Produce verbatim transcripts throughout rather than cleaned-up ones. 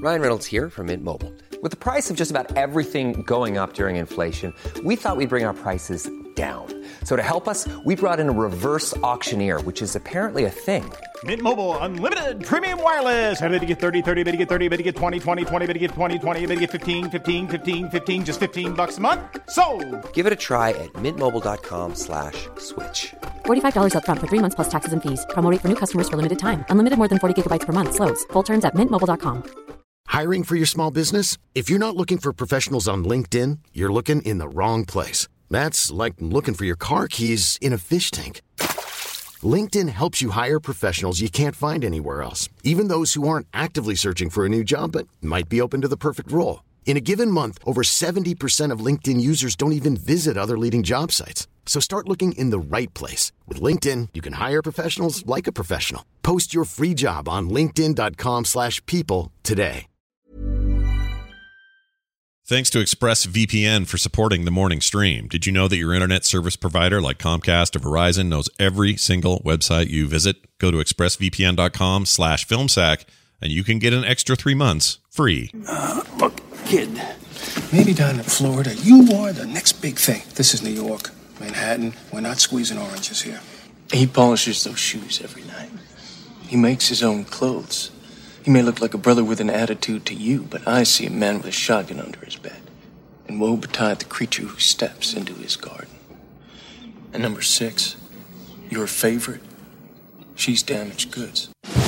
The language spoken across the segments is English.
Ryan Reynolds here from Mint Mobile. With the price of just about everything going up during inflation, we thought we'd bring our prices down. So to help us, we brought in a reverse auctioneer, which is apparently a thing. Mint Mobile Unlimited Premium Wireless. How to get thirty, thirty, how to get thirty, how to get twenty, twenty, twenty, how to get twenty, twenty, how to get fifteen, fifteen, fifteen, fifteen, just fifteen bucks a month? Sold! Give it a try at mintmobile.com slash switch. forty-five dollars up front for three months plus taxes and fees. Promo rate for new customers for limited time. Unlimited more than forty gigabytes per month. Slows full terms at mint mobile dot com. Hiring for your small business? If you're not looking for professionals on LinkedIn, you're looking in the wrong place. That's like looking for your car keys in a fish tank. LinkedIn helps you hire professionals you can't find anywhere else, even those who aren't actively searching for a new job but might be open to the perfect role. In a given month, over seventy percent of LinkedIn users don't even visit other leading job sites. So start looking in the right place. With LinkedIn, you can hire professionals like a professional. Post your free job on linkedin.com slash people today. Thanks to ExpressVPN for supporting the morning stream. Did you know that your internet service provider like Comcast or Verizon knows every single website you visit? Go to expressvpn.com slash filmsack and you can get an extra three months free. Uh, look, kid, maybe down in Florida, you are the next big thing. This is New York, Manhattan. We're not squeezing oranges here. He polishes those shoes every night. He makes his own clothes. He may look like a brother with an attitude to you, but I see a man with a shotgun under his bed. And woe betide the creature who steps into his garden. And number six, your favorite, she's damaged goods.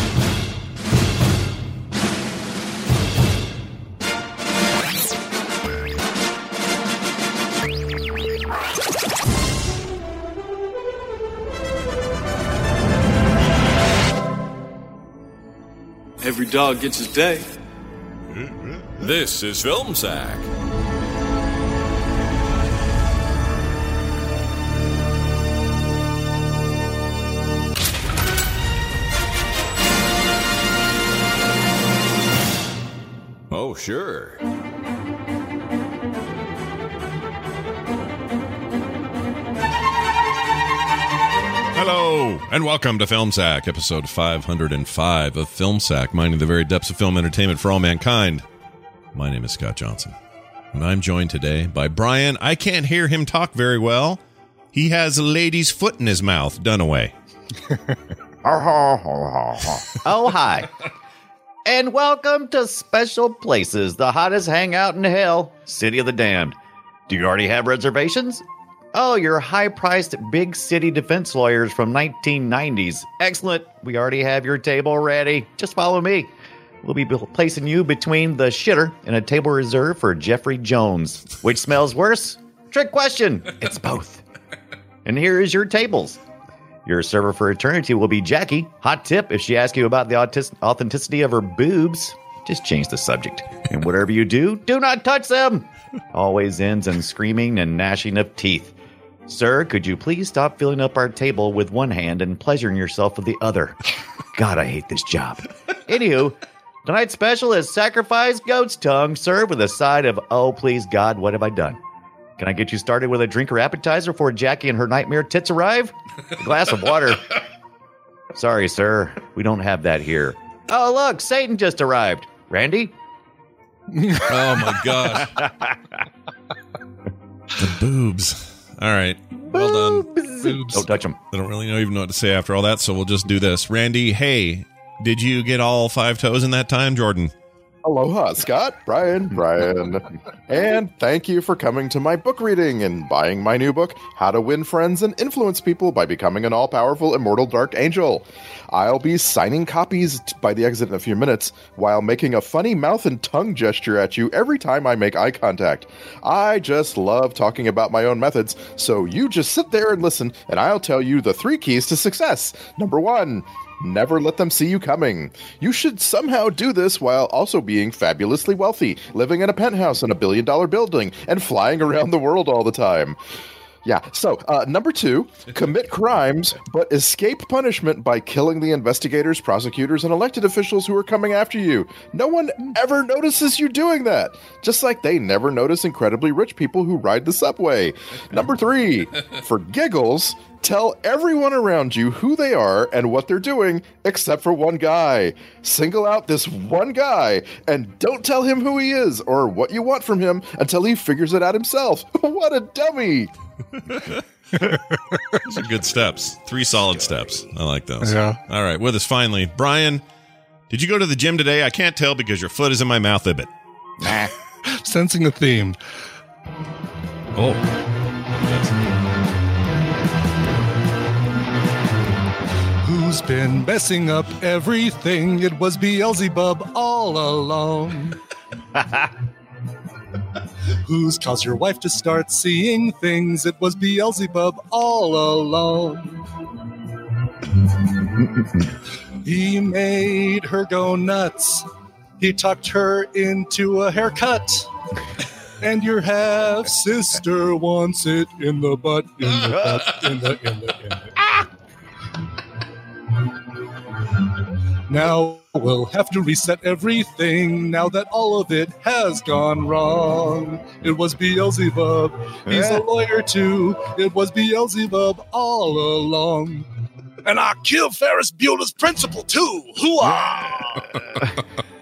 Every dog gets his day. This is Film Sack. Oh, sure. Hello, and welcome to Film Sack, episode five hundred five of Film Sack, mining the very depths of film entertainment for all mankind. My name is Scott Johnson, and I'm joined today by Brian. I can't hear him talk very well. He has a lady's foot in his mouth. Dunaway. Oh, hi. And welcome to Special Places, the hottest hangout in hell, City of the Damned. Do you already have reservations? Oh, you're high-priced big city defense lawyers from nineteen nineties. Excellent. We already have your table ready. Just follow me. We'll be placing you between the shitter and a table reserved for Jeffrey Jones. Which smells worse? Trick question. It's both. And here is your tables. Your server for eternity will be Jackie. Hot tip, if she asks you about the autis- authenticity of her boobs, just change the subject. And whatever you do, do not touch them. Always ends in screaming and gnashing of teeth. Sir, could you please stop filling up our table with one hand and pleasuring yourself with the other? God, I hate this job. Anywho, tonight's special is sacrificed goat's tongue served with a side of, oh, please, God, what have I done? Can I get you started with a drink or appetizer before Jackie and her nightmare tits arrive? A glass of water. Sorry, sir. We don't have that here. Oh, look, Satan just arrived. Randy? Oh, my gosh. The boobs. All right. Well done. Boobs. Don't touch them. I don't really know, even know what to say after all that, so we'll just do this. Randy, hey, did you get all five toes in that time, Jordan? Aloha, Scott, Brian, Brian. And thank you for coming to my book reading and buying my new book, How to Win Friends and Influence People by Becoming an All-Powerful Immortal Dark Angel. I'll be signing copies by the exit in a few minutes while making a funny mouth and tongue gesture at you every time I make eye contact. I just love talking about my own methods, so you just sit there and listen, and I'll tell you the three keys to success. Number one, never let them see you coming. You should somehow do this while also being fabulously wealthy, living in a penthouse in a billion-dollar building, and flying around the world all the time. Yeah. So, uh, number two, commit crimes, but escape punishment by killing the investigators, prosecutors, and elected officials who are coming after you. No one ever notices you doing that. Just like they never notice incredibly rich people who ride the subway. Number three, for giggles, tell everyone around you who they are and what they're doing, except for one guy. Single out this one guy and don't tell him who he is or what you want from him until he figures it out himself. What a dummy. Those are good steps. Three solid steps. I like those. Yeah. All right. With us finally, Brian, did you go to the gym today? I can't tell because your foot is in my mouth a bit. Nah. Sensing a theme. Oh. Who's been messing up everything? It was Beelzebub all along. Who's caused your wife to start seeing things? It was Beelzebub all along. He made her go nuts. He talked her into a haircut. And your half sister wants it in the butt, in the butt, in the, in the, in the. Ah! Now we'll have to reset everything now that all of it has gone wrong. It was Beelzebub. He's a lawyer too. It was Beelzebub all along. And I killed Ferris Bueller's principal too. Hoo-ah!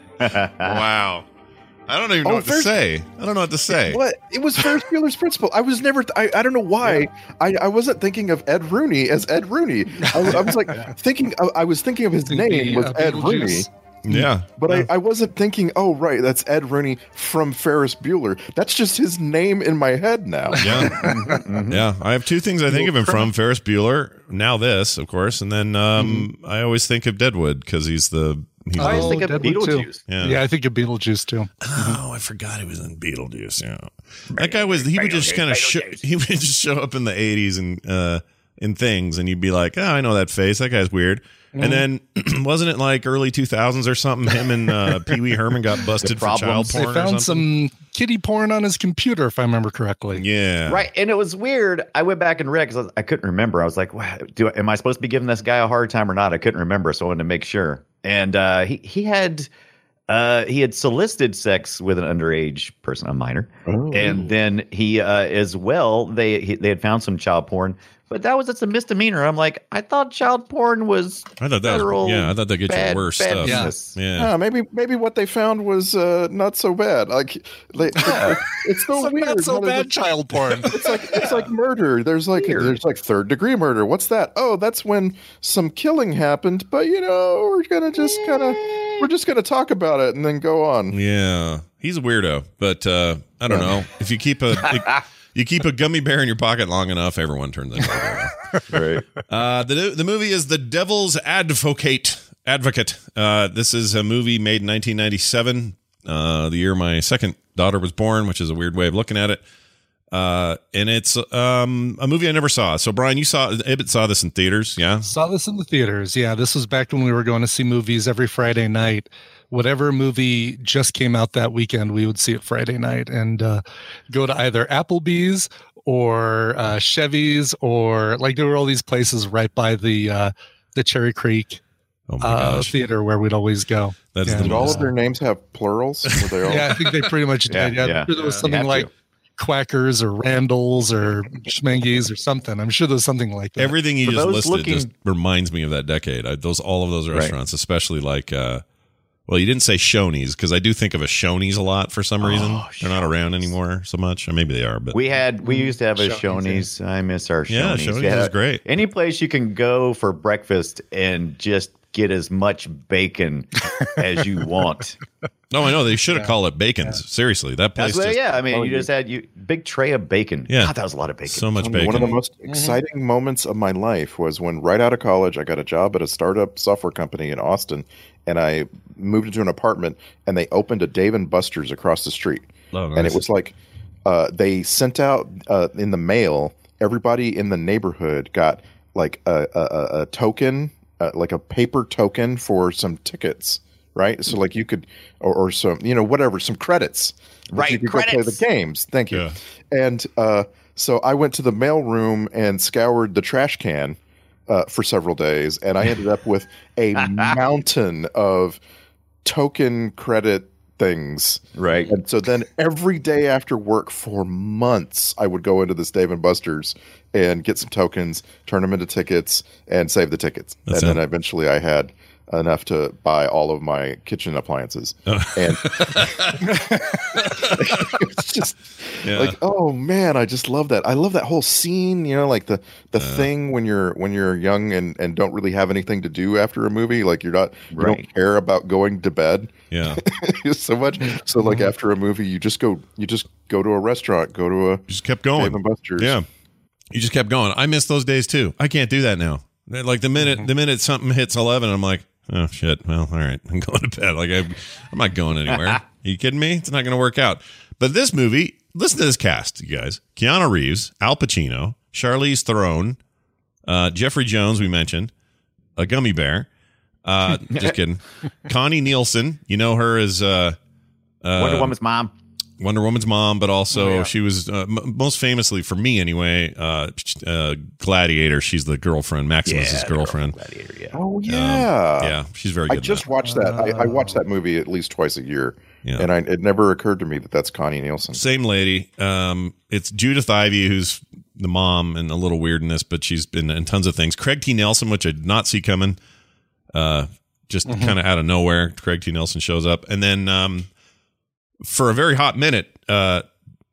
Wow. I don't even know Oh, what Ferris- to say. I don't know what to say. What? It was Ferris Bueller's Principal. I was never. I, I don't know why. I, I wasn't thinking of Ed Rooney as Ed Rooney. I, was- I was like thinking. I, I was thinking of his name was uh, Ed Rooney. Beetlejuice. Yeah. But I, I wasn't thinking. Oh, right, that's Ed Rooney from Ferris Bueller. That's just his name in my head now. Yeah. Yeah. I have two things I think of him from. Ferris Bueller, now this, of course. And then um, Mm-hmm. I always think of Deadwood because he's the... He's I always the, think of Deadwood too. Beetlejuice. Yeah. Yeah, I think of Beetlejuice too. Oh, I forgot he was in Beetlejuice. Yeah, that guy was. He would just kind of. Sh- he would just show up in the eighties and uh, in things, and you'd be like, "Oh, I know that face. That guy's weird." Mm. And then wasn't it like early two thousands or something? Him and uh, Pee Wee Herman got busted for child problems. porn. They or found something. some kitty porn on his computer, if I remember correctly. Yeah, Right, and it was weird. I went back and read because I, I couldn't remember. I was like, wow, do I, am I supposed to be giving this guy a hard time or not? I couldn't remember, so I wanted to make sure. And uh, he he had uh, he had solicited sex with an underage person, a minor, Oh. and then he uh, as well. They he, they had found some child porn, but that was just a misdemeanor. I'm like, I thought child porn was I thought that. federal Was, yeah, I thought that gets you bad- worse bad stuff. business. Yeah. Yeah, maybe maybe what they found was uh, not so bad. Like, like it's so It's weird. not so how they bad just- child porn. It's like it's like murder. There's like there's like third degree murder. What's that? Oh, that's when some killing happened. But you know, we're gonna just kind of we're just gonna talk about it and then go on. Yeah, he's a weirdo, but uh, I don't know. If you keep a you keep a gummy bear in your pocket long enough, everyone turns into a weirdo. Right. Uh, the the movie is The Devil's Advocate. Advocate. Uh, this is a movie made in nineteen ninety-seven, uh, the year my second daughter was born, which is a weird way of looking at it. Uh, and it's um, a movie I never saw. So, Brian, you saw Ibbott saw this in theaters, yeah? Saw this in the theaters. Yeah, this was back when we were going to see movies every Friday night. Whatever movie just came out that weekend, we would see it Friday night and uh, go to either Applebee's or uh, Chevy's, or like there were all these places right by the uh, the Cherry Creek Oh my uh, gosh, theater where we'd always go. that's Yeah. the Did all most. of their names have plurals? Were they all? Yeah, I think they pretty much did. Yeah, Yeah, yeah. I'm sure there was You something have like to. Quackers or Randall's or Schmengies or something. I'm sure there's something like that. Everything you For just those listed looking- just reminds me of that decade. I, those all of those Right. restaurants, especially like, uh, well, you didn't say Shoney's because I do think of a Shoney's a lot for some reason. They're not around anymore so much, or maybe they are. But We had we used to have a Shoney's, Shoney's. I miss our Shoney's. Yeah, Shoney's is great. Any place you can go for breakfast and just get as much bacon as you want. no, I know they should have called it Bacon's. Seriously, that place. That's what, Just, yeah, I mean, Oh, you yeah. just had you big tray of bacon. Yeah. God, that was a lot of bacon. so much One bacon. of the most exciting moments of my life was when right out of college, I got a job at a startup software company in Austin, and I moved into an apartment, and they opened a Dave and Buster's across the street. Oh, And it nice. was like uh, they sent out uh, in the mail, everybody in the neighborhood got like a, a, a- a token, uh, like a paper token for some tickets, right? So like you could, or, or some, you know, whatever, some credits. that Right, you could go play credits. the games. Thank you. Yeah. And uh, So I went to the mailroom and scoured the trash can uh, for several days, and I ended up with a mountain of token credit things. Right. And so then every day after work for months, I would go into this Dave and Buster's and get some tokens, turn them into tickets, and save the tickets. That's and it. then eventually I had enough to buy all of my kitchen appliances. Oh. And it's just yeah. like, oh man, I just love that. I love that whole scene, you know, like the the uh, thing when you're when you're young and, and don't really have anything to do after a movie, like you're not you right. don't care about going to bed. Yeah. so much. So like after a movie, you just go you just go to a restaurant, go to a you just kept going. Dave and Buster's. Yeah. You just kept going. I miss those days too. I can't do that now. Like the minute mm-hmm. the minute something hits eleven, I'm like, oh shit. Well, all right. I'm going to bed. Like I, I'm not going anywhere. Are you kidding me? It's not going to work out. But this movie, listen to this cast, you guys: Keanu Reeves, Al Pacino, Charlize Theron, uh, Jeffrey Jones. We mentioned a gummy bear. Uh, just kidding. Connie Nielsen. You know her as uh, uh, Wonder Woman's mom. Wonder Woman's mom, but also oh, yeah. she was uh, m- most famously for me anyway. Uh, uh, Gladiator. She's the girlfriend, Maximus's yeah, girlfriend. Gladiator, yeah. Oh yeah, um, yeah. She's very good. I just watched that. I, I watch that movie at least twice a year, yeah. and I, it never occurred to me that that's Connie Nielsen. Same lady. Um, it's Judith Ivey who's the mom, and a little weird in this, but she's been in tons of things. Craig T. Nelson, which I did not see coming, uh, just mm-hmm. kind of out of nowhere. Craig T. Nelson shows up, and then um, for a very hot minute. Uh,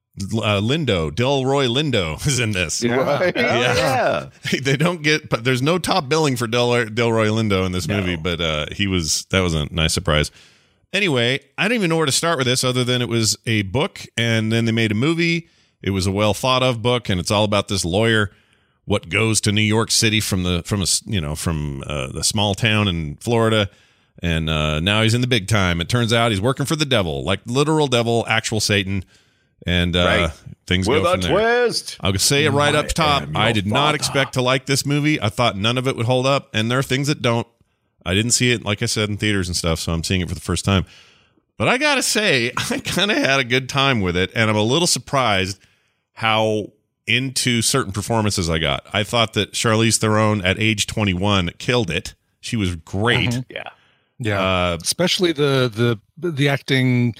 Uh, Lindo, Delroy Lindo is in this. Yeah, right. yeah. yeah. They don't get, but there's no top billing for Del Delroy Lindo in this no. movie. But uh, he was that was a nice surprise. Anyway, I don't even know where to start with this, other than it was a book, and then they made a movie. It was a well thought of book, and it's all about this lawyer, what goes to New York City from the from a you know from uh, the small town in Florida, and uh, now he's in the big time. It turns out he's working for the devil, like literal devil, actual Satan. And uh, right. things With go from a there. twist. I'll say it right I up top. I did not father. expect to like this movie. I thought none of it would hold up, and there are things that don't. I didn't see it, like I said, in theaters and stuff, so I'm seeing it for the first time. But I gotta say, I kind of had a good time with it, and I'm a little surprised how into certain performances I got. I thought that Charlize Theron at age twenty-one killed it. She was great. Mm-hmm. Yeah, yeah, uh, especially the the the acting.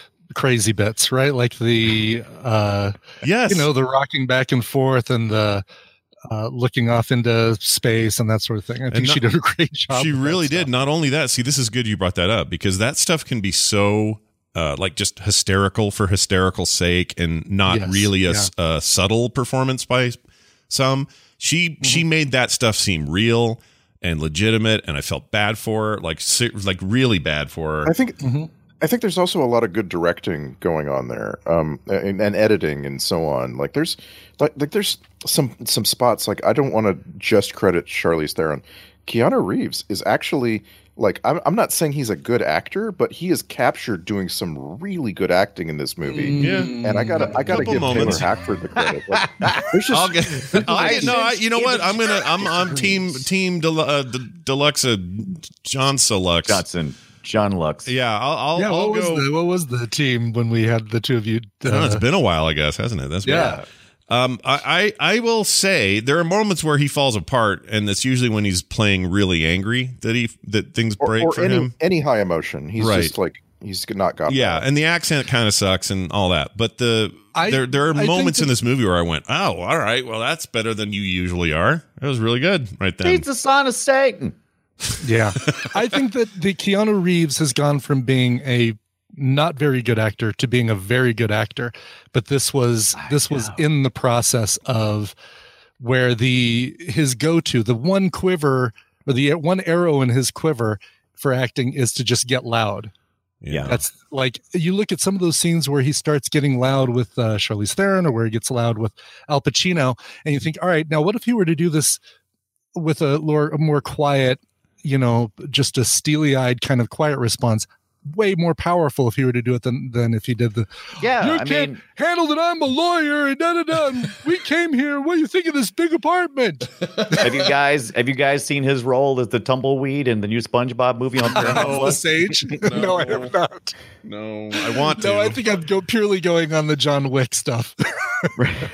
Crazy bits, right? Like the uh yes, you know, the rocking back and forth and the uh looking off into space and that sort of thing. I think not, she did a great job. She really did. Not only that, see, this is good you brought that up, because that stuff can be so uh like just hysterical for hysterical sake and not yes, really a, yeah. a subtle performance by some. She mm-hmm. she made that stuff seem real and legitimate, and I felt bad for her, like like really bad for her. I think mm-hmm. I think there's also a lot of good directing going on there, um, and, and editing and so on. Like there's, like, like there's some some spots. Like I don't want to just credit Charlize Theron. Keanu Reeves is actually like I'm. I'm not saying he's a good actor, but he is captured doing some really good acting in this movie. Yeah, and I gotta I gotta give moments. Taylor Hackford the credit. Like, there's just, I'll get, I, no, I, you know what? I'm gonna I'm I'm team team Del, uh, Deluxa John Lux Johnson. John Lux. Yeah, I'll, I'll, yeah, what I'll was go. The, what was the team when we had the two of you? Uh, know, it's been a while, I guess, hasn't it? That's yeah. Weird. Um, I, I I will say there are moments where he falls apart, and that's usually when he's playing really angry that he that things break or, or for any, him. Any high emotion, he's right. just like he's not got. Yeah, that. and the accent kind of sucks and all that, but the I, there there are I moments in that, this movie where I went, oh, all right, well that's better than you usually are. That was really good right then. He's the son of Satan. Yeah, I think that the Keanu Reeves has gone from being a not very good actor to being a very good actor, but this was this was in the process of where the his go-to, the one quiver or the one arrow in his quiver for acting is to just get loud. Yeah, that's like you look at some of those scenes where he starts getting loud with uh, Charlize Theron or where he gets loud with Al Pacino, and you think, all right, now what if he were to do this with a more, a more quiet, you know, just a steely-eyed kind of quiet response? Way more powerful if he were to do it than than if he did the yeah you I can't mean handle that I'm a lawyer and da da da. We came here. What do you think of this big apartment? have you guys have you guys seen his role as the tumbleweed in the new SpongeBob movie on no, the Sage? No. no, I have not. No, I want to. No, I think I'm go purely going on the John Wick stuff.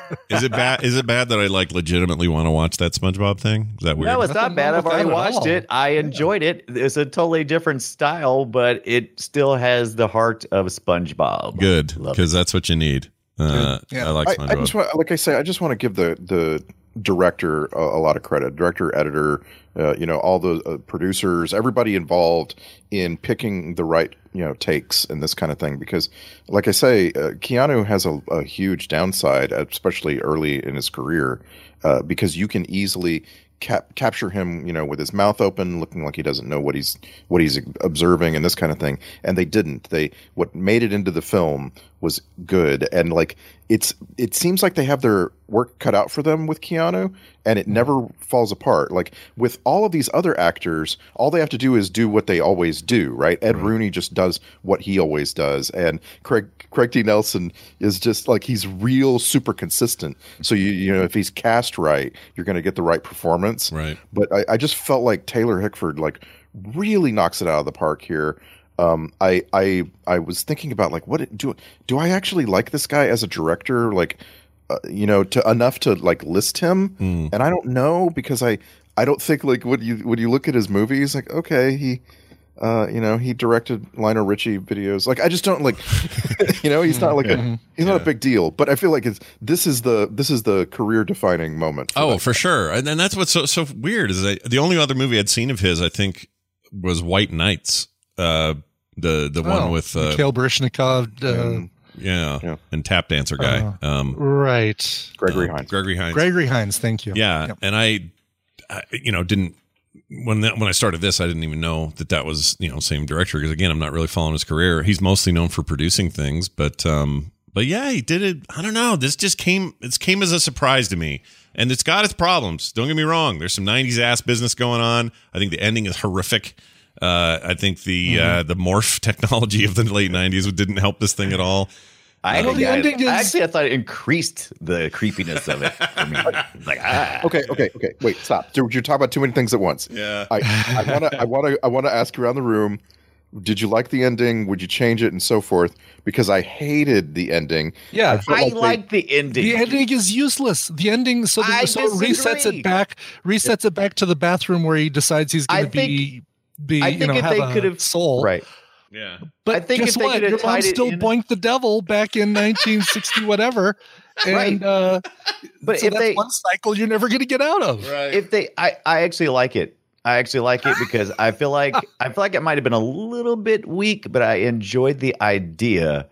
Is it bad? Is it bad that I like legitimately want to watch that SpongeBob thing? Is that weird? No, it's not Nothing bad. wrong I've with already that at watched all. it. I enjoyed it. It's a totally different style, but it still has the heart of SpongeBob. Good, Love because that's what you need. Uh, Yeah. I like I, I SpongeBob. just want, like I say, I just want to give the the director a, a lot of credit. Director, editor, uh, you know, all the uh, producers, everybody involved in picking the right, you know, takes and this kind of thing. Because, like I say, uh, Keanu has a, a huge downside, especially early in his career, uh, because you can easily cap- capture him, you know, with his mouth open, looking like he doesn't know what he's what he's observing and this kind of thing. And they didn't. They what made it into the film was good, and like it's it seems like they have their work cut out for them with Keanu, and it never falls apart. Like with all of these other actors, all they have to do is do what they always do, right? Ed Rooney just does what he always does, and Craig Craig D. Nelson is just like he's real super consistent. So you you know if he's cast right, you're going to get the right performance. Right. But I, I just felt like Taylor Hickford like really knocks it out of the park here. Um, I I I was thinking about like what do do I actually like this guy as a director? Like, uh, you know, to enough to like list him, Mm. and I don't know because I I don't think like when you when you look at his movies, like okay he. Uh, you know, he directed Lionel Richie videos. Like, I just don't like, you know, he's not like a, he's not a big deal. But I feel like it's this is the this is the career defining moment. For Oh, that for guy. sure. And then that's what's so so weird is that the only other movie I'd seen of his, I think, was White Knights. Uh, the the one Oh, with uh, Mikhail Baryshnikov. Uh, yeah, Yeah. and Tap Dancer guy. Uh, um, right. Gregory uh, Hines. Gregory Hines. Gregory Hines. Thank you. Yeah, Yep. and I, I, you know, didn't when that when I started this, I didn't even know that that was you know same director because again, I'm not really following his career. He's mostly known for producing things, but um, but yeah, he did it. I don't know. This just came. It came as a surprise to me, and it's got its problems. Don't get me wrong. There's some nineties ass business going on. I think the ending is horrific. Uh, I think the Mm-hmm. uh, the morph technology of the late nineties didn't help this thing at all. I, Well, the I- ending is- actually, I thought it increased the creepiness of it for me. Like, ah. Okay, okay, okay. Wait, stop. You're you're talking about too many things at once. Yeah. I I want to I want to I want to ask around the room. Did you like the ending? Would you change it and so forth? Because I hated the ending. Yeah. felt I like they- like the ending. The ending is useless. The ending, so, the, I so it resets disagree. it back, resets it back to the bathroom where he decides he's I going to be, be I you think know, if have they a could have soul. right. Yeah. But I think guess if they what? could have Your mom tied it still in- boinked the devil back in nineteen sixty whatever, and Right. uh, But so if that's they one cycle you're never going to get out of. if they I, I actually like it. I actually like it because I feel like I feel like it might have been a little bit weak, but I enjoyed the idea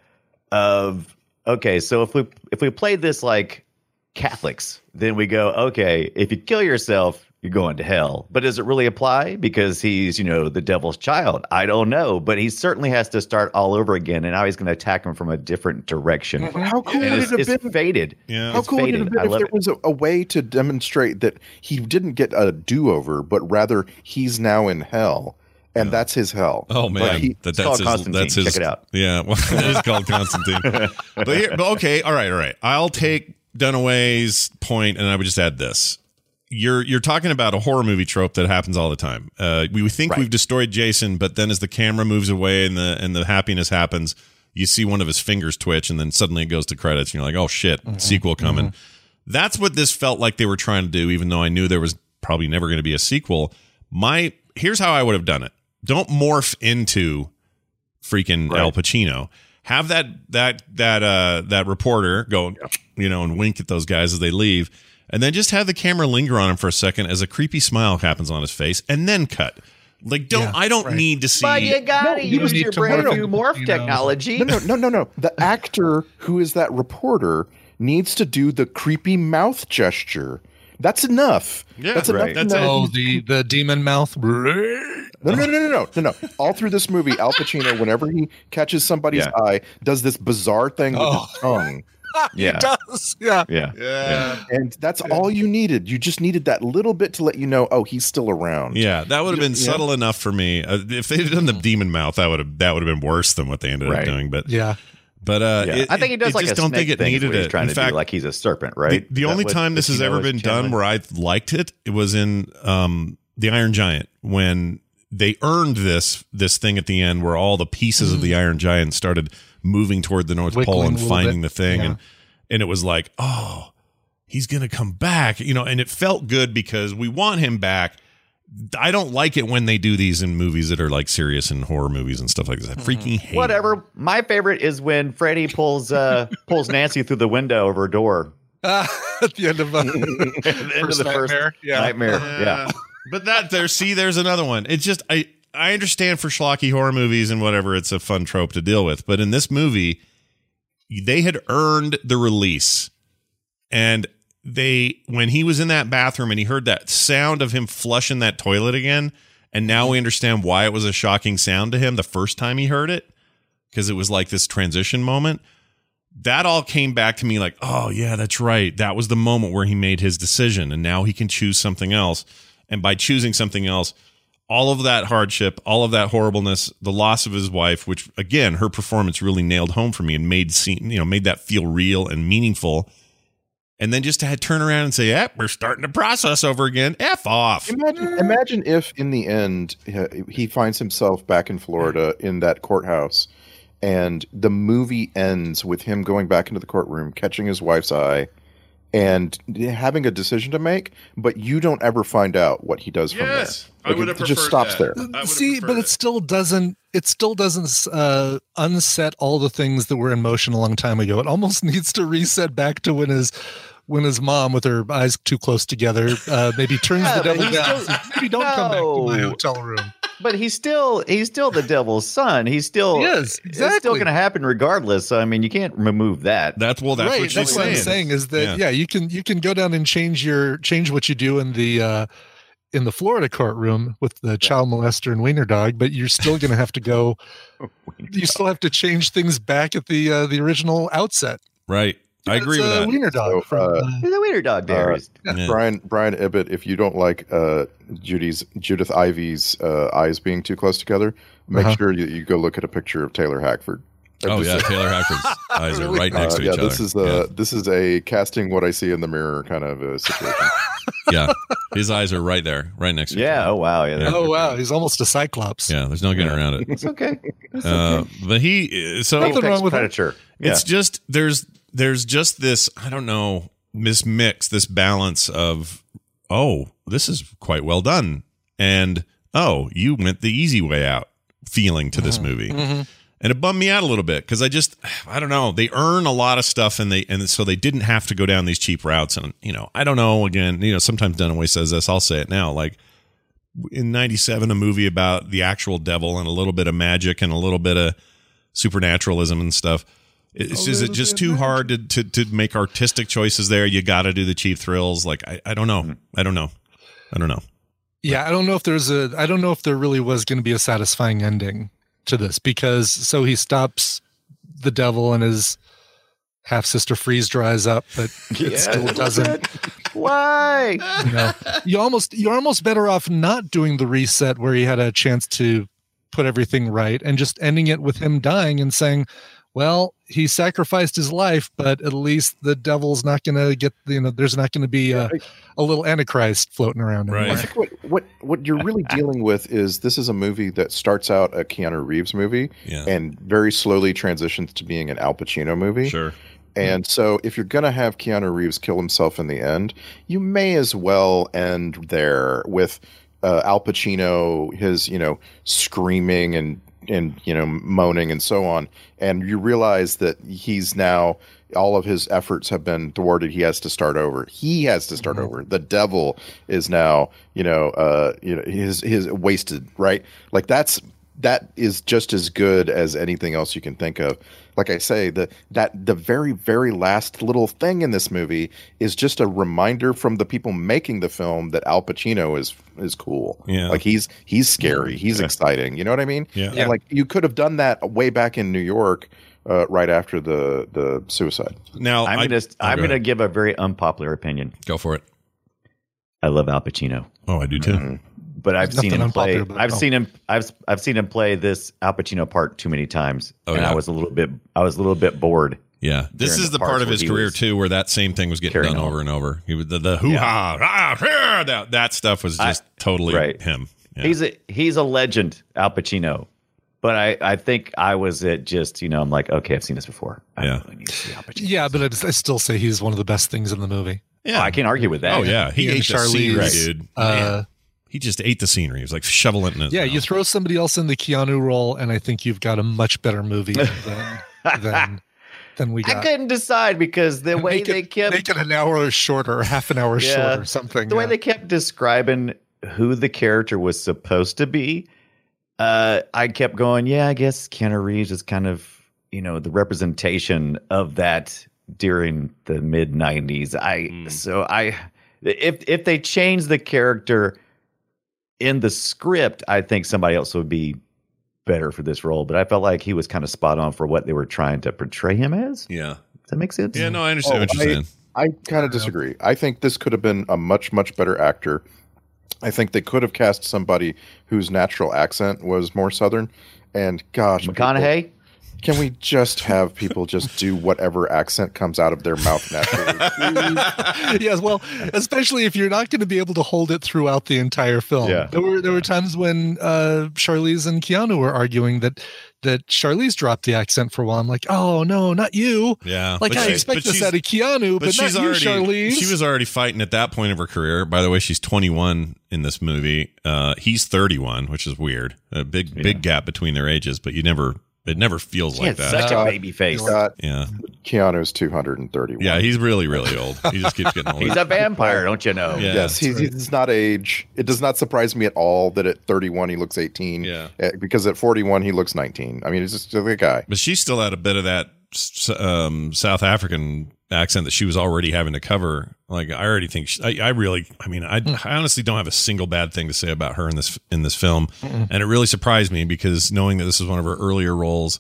of okay, so if we if we play this like Catholics, then we go, okay, if you kill yourself, you're going to hell. But does it really apply? Because he's, you know, the devil's child. I don't know. But he certainly has to start all over again. And now he's going to attack him from a different direction. How cool And would it's, it have it's been? faded. Yeah. How It's cool would it faded. have been I if love there it. was a, a way to demonstrate that he didn't get a do-over, but rather he's now in hell, and that's his hell. Oh man, Like, he- that, called that's his. Constantine. That's his. Check it out. Yeah, well, it is called Constantine. but, here, but okay, all right, all right. I'll take Dunaway's point, and I would just add this: you're you're talking about a horror movie trope that happens all the time. Uh, we think Right. we've destroyed Jason, but then as the camera moves away and the and the happiness happens, you see one of his fingers twitch, and then suddenly it goes to credits, and you're like, oh shit, sequel coming. That's what this felt like they were trying to do, even though I knew there was probably never going to be a sequel. My here's how I would have done it. Don't morph into freaking Right. Al Pacino. Have that that that uh that reporter go, you know, and wink at those guys as they leave, and then just have the camera linger on him for a second as a creepy smile happens on his face, and then cut. Like, don't Yeah, I don't right. need to see. But you gotta No, you use need your to brand morph, new morph you know. technology. No, no, no, no, no. The actor who is that reporter needs to do the creepy mouth gesture. That's enough. Yeah, that's enough. right. to That's know Oh, he's- the the demon mouth. No, no, no, no, no, no, no. All through this movie, Al Pacino, whenever he catches somebody's Yeah. eye, does this bizarre thing with Oh. his tongue. Yeah. It does. Yeah. Yeah. Yeah. And that's all you needed. You just needed that little bit to let you know, oh, he's still around. Yeah, that would have been Yeah. subtle enough for me. Uh, if they had done the demon mouth, that would have that would have been worse than what they ended up Right. doing. But Yeah. but uh, Yeah. it- I think he does it like just a don't snake think it thing is needed what he's it. trying In to fact, do, like he's a serpent, right? The, the Is that only what time this has Pacino ever was been done channeling? where I liked it, it was in um, the Iron Giant when they earned this this thing at the end where all the pieces of the Iron Giant started moving toward the North Wiggling Pole and a little finding bit. the thing, Yeah. and and it was like, oh, he's going to come back, you know, and it felt good because we want him back. I don't like it when they do these in movies that are like serious and horror movies and stuff like that. I freaking hate Whatever. it. My favorite is when Freddy pulls uh, pulls Nancy through the window of her door. Uh, at the end of, uh, At the end of the nightmare. first Yeah. nightmare. Uh, Yeah. But that there, see, there's another one. It's just, I, I understand for schlocky horror movies and whatever, it's a fun trope to deal with. But in this movie, they had earned the release. And they, when he was in that bathroom and he heard that sound of him flushing that toilet again, and now we understand why it was a shocking sound to him the first time he heard it, because it was like this transition moment. That all came back to me like, oh, yeah, that's right. That was the moment where he made his decision, and now he can choose something else. And by choosing something else, all of that hardship, all of that horribleness, the loss of his wife, which, again, her performance really nailed home for me and made scene, you know, made that feel real and meaningful. And then just to have, turn around and say, yeah, we're starting the process over again. F off. Imagine, imagine if in the end he finds himself back in Florida in that courthouse, and the movie ends with him going back into the courtroom, catching his wife's eye, and having a decision to make, but you don't ever find out what he does from there. Yes, I Like, would it have just preferred stops that. there. I would See, have but preferred it still doesn't. It still doesn't uh, unset all the things that were in motion a long time ago. It almost needs to reset back to when his when his mom, with her eyes too close together, uh, maybe turns Yeah, the but devil he's down. still- Maybe don't come back to my No. hotel room. But he's still he's still the devil's son. He's still He is, It's still exactly. going to happen regardless. So I mean, you can't remove that. That's well, that's right. what she's That's what saying. I'm saying is that Yeah. yeah. you can you can go down and change your change what you do in the uh, in the Florida courtroom with the child molester and wiener dog, but you're still going to have to go. You still have to change things back at the uh, the original outset. Right. I agree It's with a that. wiener dog. So, from, uh, uh, There's a wiener dog there. Uh, He's- Yeah. Brian Brian Ibbett, if you don't like uh, Judy's Judith Ivy's uh, eyes being too close together, make Uh-huh. sure you, you go look at a picture of Taylor Hackford. Oh, Just- yeah. Taylor Hackford's eyes are right next Uh, to yeah, each other. this is a this is a casting what I see in the mirror kind of a situation. yeah. yeah. His eyes are right there, right next to each yeah. other. Oh wow. Yeah. oh wow, he's almost a cyclops. Yeah. There's no getting around it. It's okay. It's Uh, okay. but he, so Nothing Apex wrong with it. Predator. Yeah. it's just, there's, there's just this, I don't know, this mix, this balance of, oh, this is quite well done. And, oh, you went the easy way out feeling to this movie. And it bummed me out a little bit because I just, I don't know, they earn a lot of stuff and they, and so they didn't have to go down these cheap routes. And, you know, I don't know, again, you know, sometimes Dunaway says this, I'll say it now, like in ninety-seven, a movie about the actual devil and a little bit of magic and a little bit of supernaturalism and stuff. It's just, it's just too hard to, to, to make artistic choices there. You got to do the cheap thrills. Like, I, I don't know. I don't know. I don't know. Yeah, I don't know if there's a I don't know if there really was going to be a satisfying ending to this, because so he stops the devil and his half sister freeze dries up, but it Yeah, still doesn't. Why? You know, you almost you're almost better off not doing the reset where he had a chance to put everything right and just ending it with him dying and saying, well, he sacrificed his life, but at least the devil's not going to get, you know, there's not going to be a, a little antichrist floating around Right. anymore. I think what, what what you're really dealing with is this is a movie that starts out a Keanu Reeves movie Yeah. and very slowly transitions to being an Al Pacino movie. Sure. And so if you're going to have Keanu Reeves kill himself in the end, you may as well end there with uh, Al Pacino, his, you know, screaming and, and, you know, moaning and so on. And you realize that he's now, all of his efforts have been thwarted. He has to start over. He has to start over. The devil is now, you know, uh, you know, his, his wasted, right? Like that's, that is just as good as anything else you can think of. Like I say, the that the very, very last little thing in this movie is just a reminder from the people making the film that Al Pacino is is cool. Yeah. Like he's he's scary. He's exciting. You know what I mean? Yeah. And Yeah. like you could have done that way back in New York, uh, right after the the suicide. Now, I'm I, gonna oh, I'm go gonna ahead. give a very unpopular opinion. Go for it. I love Al Pacino, Oh, I do too. Mm-hmm. but I've There's seen nothing him play. unpopular about I've Al. seen him. I've I've seen him play this Al Pacino part too many times, Oh, and yeah. I was a little bit. I was a little bit bored. Yeah, this During is the the part parts of where his he career was too, where that same thing was getting carrying done on. over and over. He was the, the hoo ha, ah, yeah, that that stuff was just totally right. him. Yeah. He's a he's a legend, Al Pacino. But I, I think I was at just, you know, I'm like, okay, I've seen this before. I Yeah. really need to see Al Pacino. Yeah, but I, just- I still say he's one of the best things in the movie. Yeah, oh, I can't argue with that. Oh yeah, he, He and ate the scenery, Charlize, dude. uh, Man. He just ate the scenery. He was like shoveling it in his Yeah, mouth. you throw somebody else in the Keanu role, and I think you've got a much better movie than than, than we got. I couldn't decide because the way make they it, kept make it an hour shorter, half an hour Yeah. shorter, something. the way yeah. they kept describing who the character was supposed to be, uh, I kept going, yeah, I guess Keanu Reeves is kind of, you know, the representation of that during the mid nineties. I Mm. so I if if they change the character in the script, I think somebody else would be better for this role. But I felt like he was kind of spot on for what they were trying to portray him as. Yeah. Does that make sense? Yeah, no, I understand Oh, what you're I- saying. I kind of disagree. I think this could have been a much, much better actor. I think they could have cast somebody whose natural accent was more Southern. And gosh, McConaughey? people- can we just have people just do whatever accent comes out of their mouth naturally? Yes, well, especially if you're not going to be able to hold it throughout the entire film. Yeah. There were there were times when uh, Charlize and Keanu were arguing that that Charlize dropped the accent for a while. I'm like, oh no, not you. Yeah. Like But I she- expect but this she's- out of Keanu, but, not you, already, Charlize. She was already fighting at that point of her career. By the way, she's twenty-one in this movie. Uh, he's thirty-one, which is weird. A big, big gap between their ages, but you never, it never feels He like had that. such a Uh, baby face. Uh, yeah. Keanu's two hundred thirty-one. Yeah, he's really, really old. He just keeps getting older. He's a vampire, don't you know? Yeah. Yes, he's, he does not age. It does not surprise me at all that at thirty-one he looks eighteen. Yeah. Uh, because at forty-one he looks nineteen. I mean, he's just a guy. But she still had a bit of that s- um, South African accent that she was already having to cover. Like I already think she, I, I really, I mean, I, I honestly don't have a single bad thing to say about her in this in this film, Mm-mm. and it really surprised me because knowing that this is one of her earlier roles,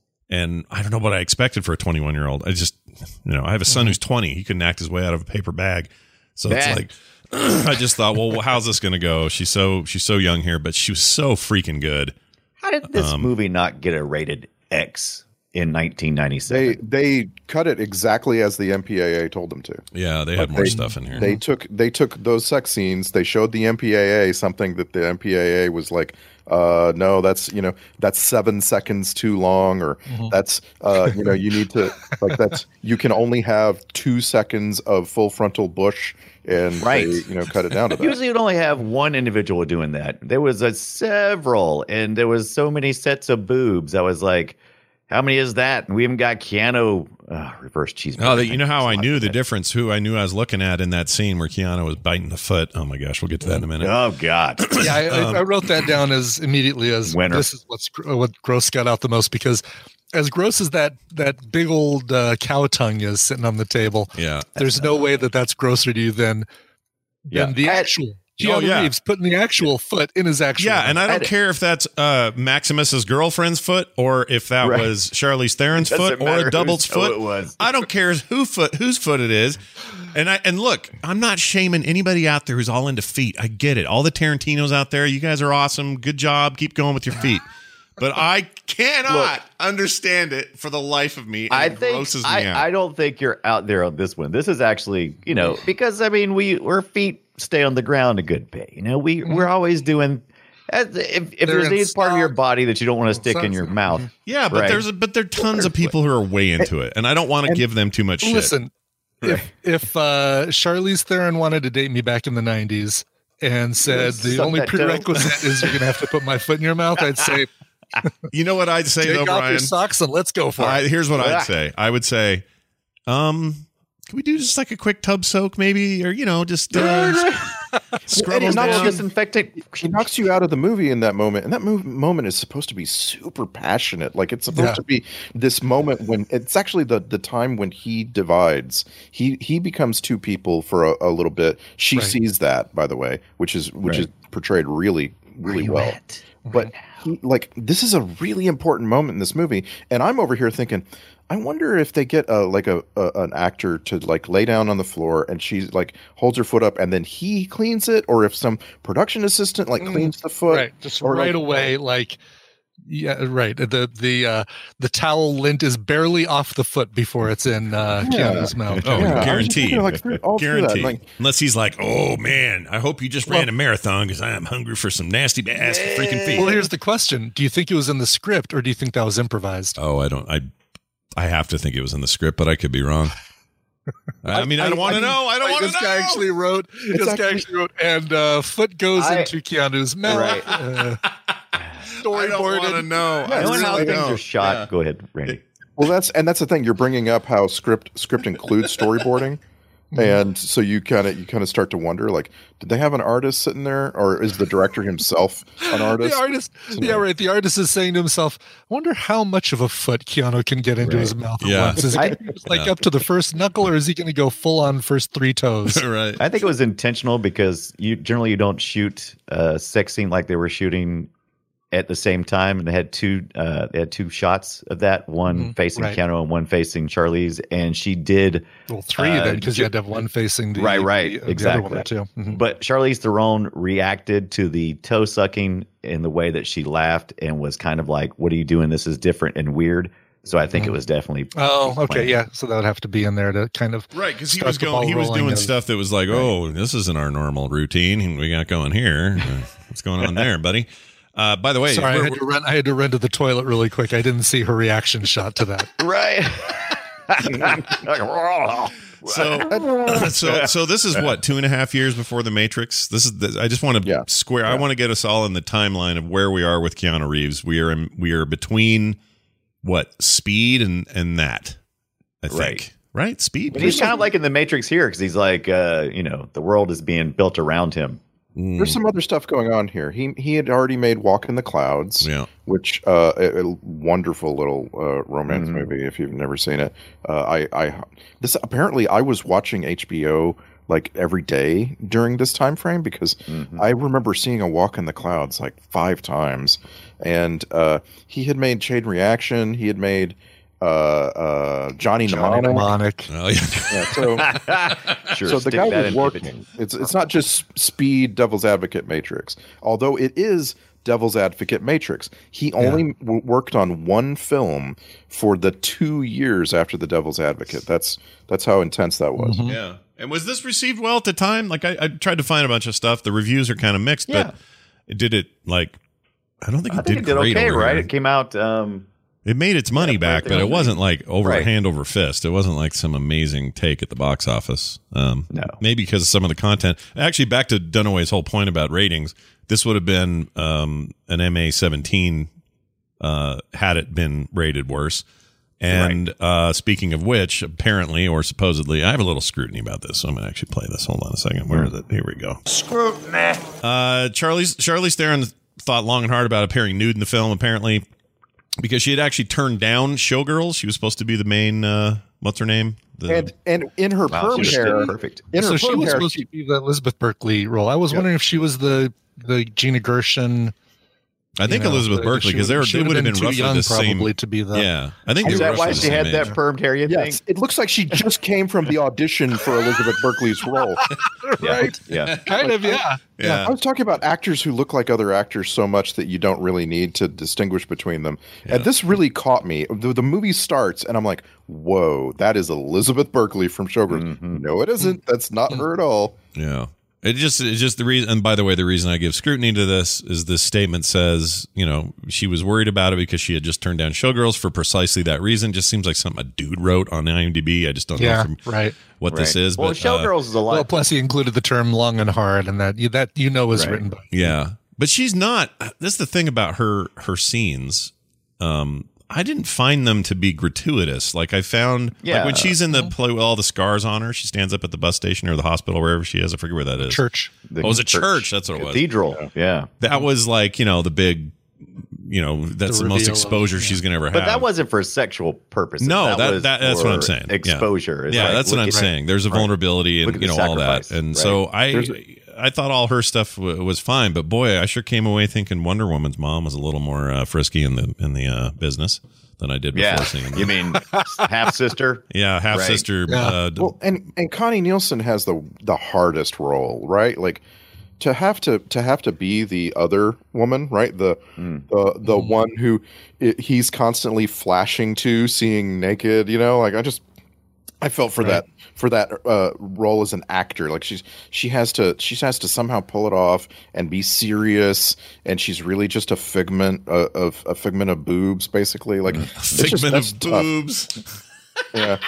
and I don't know what I expected for a twenty-one year old. I just, you know, I have a son who's twenty. He couldn't act his way out of a paper bag, so it's Man. like. I just thought, well, how's this going to go? She's so she's so young here, but she was so freaking good. How did this Um, movie not get a rated X in nineteen ninety-seven? They they cut it exactly as the M P A A told them to. Yeah, they had Like, more they- stuff in here. They took they took those sex scenes. They showed the M P A A something that the M P A A was like, uh, no, that's you know that's seven seconds too long, or that's uh, you know you need to like that's you can only have two seconds of full frontal bush, and Right. they, you know cut it down to that. Usually you'd only have one individual doing that. There was a several, and there was so many sets of boobs. I was like, how many is that? And we even got Keanu uh, reverse cheeseburger. Oh, that, you know how I knew the difference? Who I knew I was looking at in that scene where Keanu was biting the foot. Oh my gosh, we'll get to that in a minute. Oh God. Yeah, I, Um, I, I wrote that down as immediately as Winner. this is what's gr- what gross got out the most, because as gross as that that big old uh, cow tongue is sitting on the table, Yeah. there's no way that that's grosser to you than than Yeah. the I- actual Oh, Keanu yeah. Reeves putting the actual foot in his actual. Yeah, and I don't I'd- care if that's uh, Maximus's girlfriend's foot or if that Right. was Charlize Theron's Doesn't foot or matter a double's whose toe foot. it was. I don't care who foot whose foot it is. And I and look, I'm not shaming anybody out there who's all into feet. I get it. All the Tarantinos out there, you guys are awesome. Good job. Keep going with your feet. But I cannot understand it for the life of me. And I it think grosses me I, out. I don't think you're out there on this one. This is actually, you know, because I mean, we our feet stay on the ground a good bit. You know, we we're always doing. If, if They're there's in any part of your stock. body that you don't want to stick in Sounds- your mouth, yeah, but Right. there's a, but there are tons of people who are way into it, and I don't want to give them too much shit. Listen, if if uh, Charlize Theron wanted to date me back in the nineties and said the Suck only that toe. prerequisite is you're gonna have to put my foot in your mouth, I'd say You know what I'd say take though, off Brian? your socks and let's go for I, it. here's what Ah. I'd say. I would say, um, can we do just like a quick tub soak, maybe, or you know, just uh, scrub And them it's not down. just- disinfectant. He knocks you out of the movie in that moment, and that move, moment is supposed to be super passionate. Like it's supposed Yeah. to be this moment when it's actually the the time when he divides. He he becomes two people for a, a little bit. She Right. sees that, by the way, which is which is portrayed really really well. Wet. But he, like this is a really important moment in this movie, and I'm over here thinking, I wonder if they get a like a, a an actor to like lay down on the floor and she like holds her foot up and then he cleans it, or if some production assistant like cleans the foot, Right, just or, right like- away, like yeah, right. The the uh, the towel lint is barely off the foot before it's in uh, Yeah. Keanu's mouth. Oh, Yeah, I was just guaranteed. thinking, like, through- all through that, Guaranteed. like- Unless he's like, oh man, I hope you just ran a marathon because I am hungry for some nasty ass freaking feet. Well, here's the question: do you think it was in the script, or do you think that was improvised? Oh, I don't. I I have to think it was in the script, but I could be wrong. I mean, I, I don't want to know. I don't want to know. This guy actually wrote. It's this actually, guy actually wrote, and uh, foot goes I, into Keanu's mouth. Right. Uh, I don't want to know. Yeah, I knowing how really things don't. are shot. Yeah. Go ahead, Randy. Well, that's and that's the thing. You're bringing up how script script includes storyboarding, and so you kind of you kind of start to wonder, like, did they have an artist sitting there, or is the director himself an artist? The artist, yeah, right. The artist is saying to himself, "I wonder how much of a foot Keanu can get into Right. his mouth at Yeah. once. Is it gonna be just like up to the first knuckle, or is he going to go full on first three toes?" Right. I think it was intentional because you generally you don't shoot a sex scene like they were shooting at the same time, and they had two uh, they had two shots of that, one Mhm, facing right. Keanu and one facing Charlize, and she did. Well, three uh, then, because you had to have one facing the right, right, the, uh, the exactly. other one too. Mhm. But Charlize Theron reacted to the toe sucking in the way that she laughed and was kind of like, "What are you doing? This is different and weird." So I think it was definitely. Oh, okay, planned. yeah. So that would have to be in there to kind of Right, because he start was the going, ball he was rolling doing and- stuff that was like, "Oh, this isn't our normal routine we got going here. Uh, What's going on there, buddy?" Uh, by the way, Sorry, I we're- had to run. I had to run to the toilet really quick. I didn't see her reaction shot to that. Right. so, so, so this is what two and a half years before the Matrix. This is. The, I just want to Yeah. square. I Yeah. want to get us all in the timeline of where we are with Keanu Reeves. We are in, we are between what Speed and and that. I think Right. right Speed. But he's kind of like in the Matrix here because he's like, uh, you know, the world is being built around him. There's some other stuff going on here. He he had already made Walk in the Clouds, Yeah. which uh, a, a wonderful little uh, romance Mhm. movie. If you've never seen it, uh, I I this apparently I was watching H B O like every day during this time frame because I remember seeing a Walk in the Clouds like five times, and uh, he had made Chain Reaction. He had made uh, uh, Johnny, Johnny Mnemonic. Mnemonic. Oh, yeah. Yeah, so Sure, so the stick guy that was in, working. keep it. It's it's not just Speed, Devil's Advocate, Matrix. Although it is Devil's Advocate, Matrix. He only w- worked on one film for the two years after the Devil's Advocate. That's that's how intense that was. Mm-hmm. Yeah. And was this received well at the time? Like I, I tried to find a bunch of stuff. The reviews are kind of mixed, Yeah. but it did it like I don't think it I think did it did great okay, over right? here. It came out. Um, It made its money Yeah, back, right but there. it wasn't like over Right. hand over fist. It wasn't like some amazing take at the box office. Um, No. maybe because of some of the content. Actually, back to Dunaway's whole point about ratings, this would have been um, an M A seventeen uh, had it been rated worse. And uh, speaking of which, apparently or supposedly, I have a little scrutiny about this, so I'm going to actually play this. Hold on a second. Where is it? Here we go. Scrutiny. Uh, Charlie's Charlize Theron thought long and hard about appearing nude in the film, apparently, because she had actually turned down Showgirls. She was supposed to be the main. Uh, what's her name? The, And and in her Wow, perm she hair, did perfect. in her So she perm was hair, supposed she- to be the Elizabeth Berkley role. I was wondering if she was the the Gina Gershon. I think you know, Elizabeth the- Berkley, she because would- they were she they would would have have been been roughly too young the same. probably to be the- Yeah, I think Is they were that why roughly the she same had age. that permed hair? You think? yes, it looks like she just came from the audition for Elizabeth Berkley's role. Right? Yeah. Kind of, yeah. Yeah. I was talking about actors who look like other actors so much that you don't really need to distinguish between them. And this really caught me. The, the movie starts, and I'm like, whoa, that is Elizabeth Berkley from Showgirls. No, it isn't. That's not her at all. Yeah. It just it's just the reason. And by the way, the reason I give scrutiny to this is this statement says, you know, she was worried about it because she had just turned down Showgirls for precisely that reason. Just seems like something a dude wrote on IMDb. I just don't Yeah, know from right. what this Right. is. Well, but, Showgirls uh, is a lot. Well, plus he included the term "long and hard," and that you that you know was Right. written by. yeah, but she's not. This is the thing about her her scenes. Um, I didn't find them to be gratuitous. Like I found, Yeah. like when she's in the play with all the scars on her, she stands up at the bus station or the hospital, wherever she is. I forget where that is. Church. The Oh, it was a church. That's what it was. Cathedral. Yeah. That was like, you know, the big, you know, that's the, The most reveal of- exposure yeah. she's going to ever have. But that wasn't for sexual purposes. No, that, was that that's what for I'm saying. Yeah. Exposure. It's Yeah, like, that's what look I'm at- saying. There's a Right. vulnerability Look and at you the know all that. sacrifice, And right. so I There's I thought all her stuff w- was fine, but boy, I sure came away thinking Wonder Woman's mom was a little more uh, frisky in the in the uh, business than I did before Yeah. seeing them. You mean half sister? Yeah, half Right. sister. Yeah. Uh, d- Well, and and Connie Nielsen has the the hardest role, right? Like to have to to have to be the other woman, right? The the the one who i he's constantly flashing to, seeing naked. You know, like I just I felt for that for that uh, role as an actor. Like she's she has to she has to somehow pull it off and be serious, and she's really just a figment uh, of a figment of boobs, basically. Like it's just- figment that's of tough. boobs. Yeah.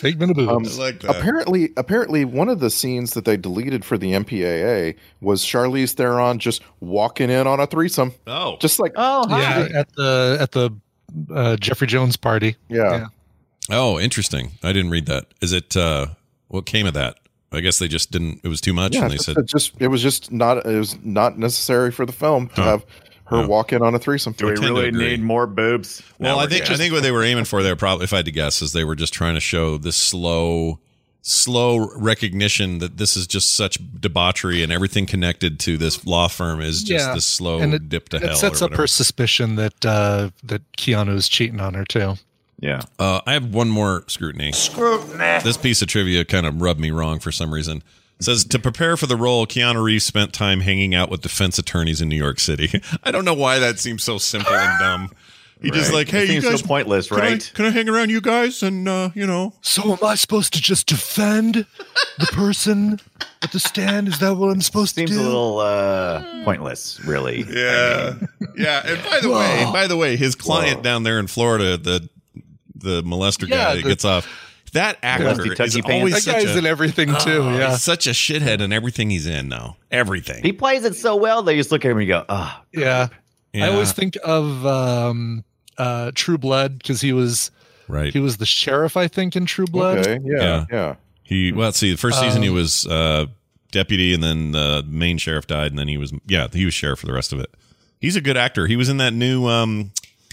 Figment of boobs. I like that. Apparently, apparently, one of the scenes that they deleted for the M P A A was Charlize Theron just walking in on a threesome. Oh, just like oh, hi. Yeah, at the at the uh, Jeffrey Jones party. Yeah. yeah. Oh, interesting. I didn't read that. Is it? Uh, what came of that? I guess they just didn't. It was too much, Yeah, and they just, said it just it was just not it was not necessary for the film to Huh. have her No. walk in on a threesome. Do we tend to really agree. need more boobs? Well, No, I we're think good. I think what they were aiming for there, probably, if I had to guess, is they were just trying to show this slow, slow recognition that this is just such debauchery, and everything connected to this law firm is just Yeah. this slow And it, dip to it hell. sets or up whatever. her suspicion that uh, that Keanu's cheating on her too. Yeah. Uh, I have one more scrutiny. Scrutiny. This piece of trivia kind of rubbed me wrong for some reason. It says, to prepare for the role, Keanu Reeves spent time hanging out with defense attorneys in New York City. I don't know why that seems so simple and dumb. He just Right. like, hey, It you seems so guys, pointless, can I- right? Can I, hang around you guys and uh, you know? So am I supposed to just defend the person at the stand? Is that what I'm supposed Seems to a do? little uh, pointless, really. Yeah, yeah. And by the way, by the way, his client down there in Florida, the the molester Yeah, guy that the- gets off. That actor Lusty is Tucky Pants. always That such guy's a, in everything too. Oh, yeah, he's such a shithead in everything he's in now. Everything. He plays it so well, they just look at him and go, ah. yeah. Yeah. I always think of um, uh, True Blood because he was right. he was the sheriff, I think, in True Blood. Okay, yeah, Yeah. yeah. He well, let's see. The first season he Um, was uh, deputy, and then the main sheriff died, and then he was yeah he was sheriff for the rest of it. He's a good actor. He was in that new um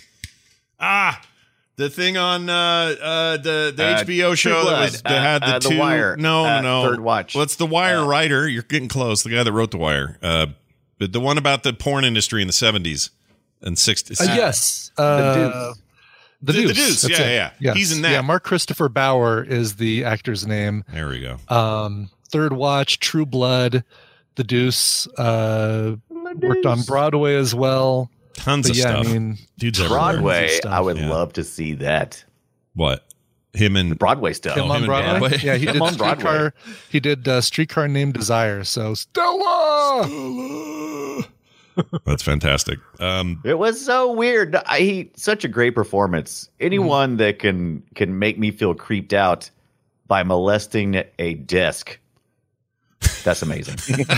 ah the thing on uh uh the the Uh, H B O show True that was Blood. that had the Uh, uh, The two Wire. no Uh, no no Third Watch. Well, it's the Wire writer. You're getting close. The guy that wrote the Wire. Uh, but the one about the porn industry in the seventies and sixties. Uh, yes, uh, Deuce. the The- the Deuce. Deuce, That's yeah, it. yeah. Yes. He's in that. Yeah, Mark Christopher Bauer is the actor's name. There we go. Um, Third Watch, True Blood, The Deuce. Uh, worked on Broadway as well. Tons But of yeah, stuff. I mean, Dude's everywhere. Broadway, stuff, I would yeah. love to see that. What? Him and Broadway stuff. him him on and Broadway. Broadway? Yeah, he Him did on Streetcar. Broadway. He did uh, Streetcar Named Desire. So Stella. That's fantastic. Um, It was so weird. I, he such a great performance. Anyone that can can make me feel creeped out by molesting a desk, that's amazing.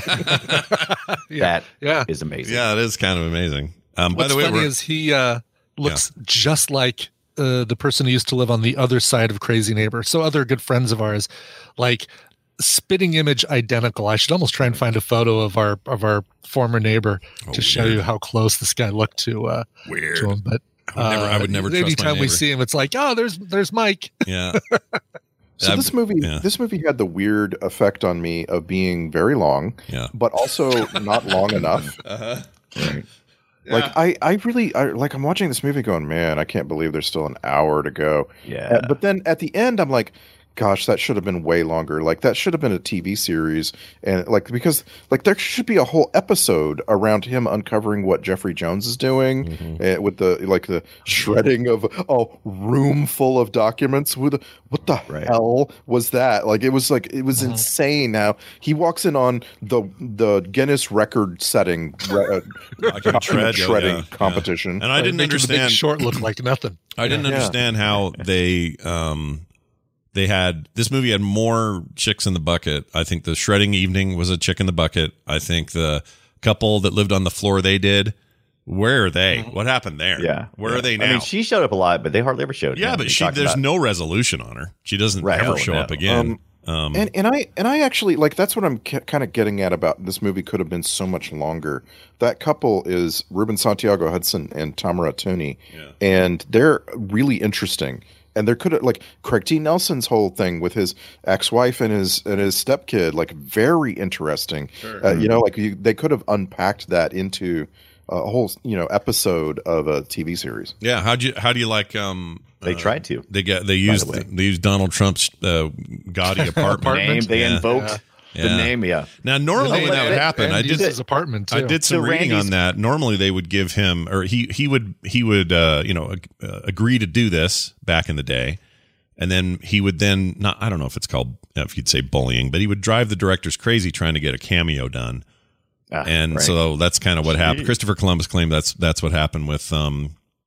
That Yeah. is amazing. yeah, it is kind of amazing. Um, by What's the way, funny we're- is he uh, looks just like uh, the person who used to live on the other side of Crazy Neighbor. So other good friends of ours, like spitting image identical. I should almost try and find a photo of our of our former neighbor Oh, to show weird. you how close this guy looked to uh, weird. to him. But I would never, I would uh, never trust my anytime we neighbor. see him, it's like, oh, there's there's Mike. Yeah. So I've- this movie, yeah. this movie had the weird effect on me of being very long, Yeah. but also not long enough. Uh-huh. Like I, I really, I, like I'm watching this movie, going, man, I can't believe there's still an hour to go. Yeah. Uh, but then at the end, I'm like, gosh, that should have been way longer. Like that should have been a T V series, and like because like there should be a whole episode around him uncovering what Jeffrey Jones is doing Mm-hmm. uh, with the like the shredding of a room full of documents. Who the, what the Right. hell was that? Like it was like it was insane. How he walks in on the the Guinness record setting re- uh, Document shred, yeah, shredding yeah. competition. And I didn't Making the Big understand. Short look like nothing. I didn't Yeah. understand how they um they had this movie had more chicks in the bucket. I think the shredding evening was a chick in the bucket. I think the couple that lived on the floor they did. Where are they? What happened there? Yeah. Where are they now? I mean, she showed up a lot, but they hardly ever showed. yeah, him. but We she talked there's about- no resolution on her. She doesn't Right. ever Oh, show no. up again. Um, and and I and I actually like that's what I'm ca- kind of getting at about this movie could have been so much longer. That couple is Ruben Santiago Hudson and Tamara Tooney, Yeah. and they're really interesting. And there could have like Craig T. Nelson's whole thing with his ex-wife and his and his stepkid, like very interesting. Sure. Uh, you know, like you, they could have unpacked that into a whole you know episode of a T V series. yeah, how do you how do you like um They uh, tried to. They get they used the way. they used Donald Trump's uh, gaudy apartment. Name, they Yeah. invoked the Yeah. name. Yeah. Now normally when that would happen, And I used did his apartment too. I did some So reading Randy's- on that. Normally, they would give him, or he he would he would uh, you know ag- uh, agree to do this back in the day, and then he would then not I don't know if it's called if you'd say bullying, but he would drive the directors crazy trying to get a cameo done, Ah, and right. so that's kind of what happened. Jeez. Christopher Columbus claimed that's that's what happened with um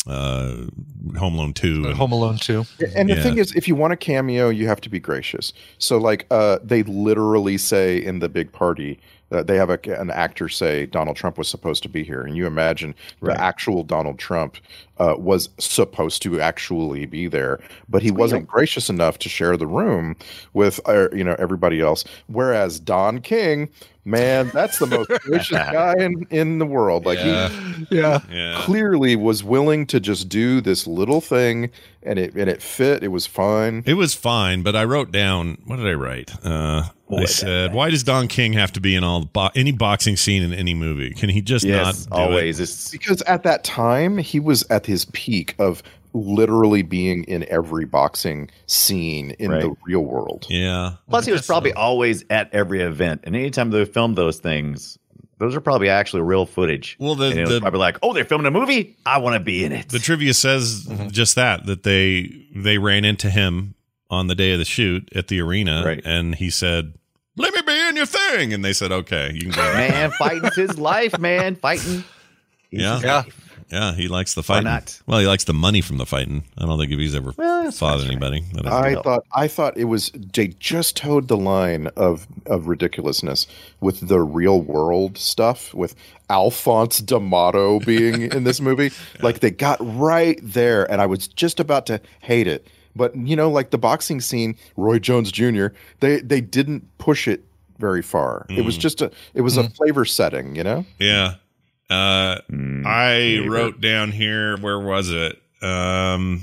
uh, Home Alone two. And, Home Alone two. And the Yeah. thing is, if you want a cameo, you have to be gracious. So, like, uh, they literally say in the big party that they have a, an actor say Donald Trump was supposed to be here. And you imagine Right. the actual Donald Trump uh, was supposed to actually be there, but he wasn't gracious enough to share the room with, uh, you know, everybody else. Whereas Don King, man, that's the most gracious guy in, in the world. Like, Yeah. he Yeah. Yeah. clearly was willing to just do this little thing, and it and it fit. It was fine. It was fine, but I wrote down, what did I write? Uh, I Boy, said, why does Don King have to be in all bo- any boxing scene in any movie? Can he just Yes, not do always. it? It's, Because at that time, he was at his peak of literally being in every boxing scene in Right. the real world. Yeah. plus, he was Guess probably so. always at every event. And anytime they filmed those things, those are probably actually real footage. Well, the- and it was the- probably like, oh, they're filming a movie? I want to be in it. The trivia says Mm-hmm. just that, that they they ran into him on the day of the shoot at the arena, Right. and he said, let me be in your thing. And they said, okay, you can go. Man, fighting's his life, man. Fighting. is Yeah. his Yeah. life. Yeah, he likes the fighting. not? Well, he likes the money from the fighting. I don't think if he's ever Well, that's- fought that's right. anybody. That I deal. thought I thought it was they just towed the line of of ridiculousness with the real world stuff with Alphonse D'Amato being in this movie. Like they got right there, and I was just about to hate it. But you know, like the boxing scene, Roy Jones Junior They they didn't push it very far. It was just a it was a flavor setting, you know. Yeah. Uh, Mm, I flavor. wrote down here, where was it? Um,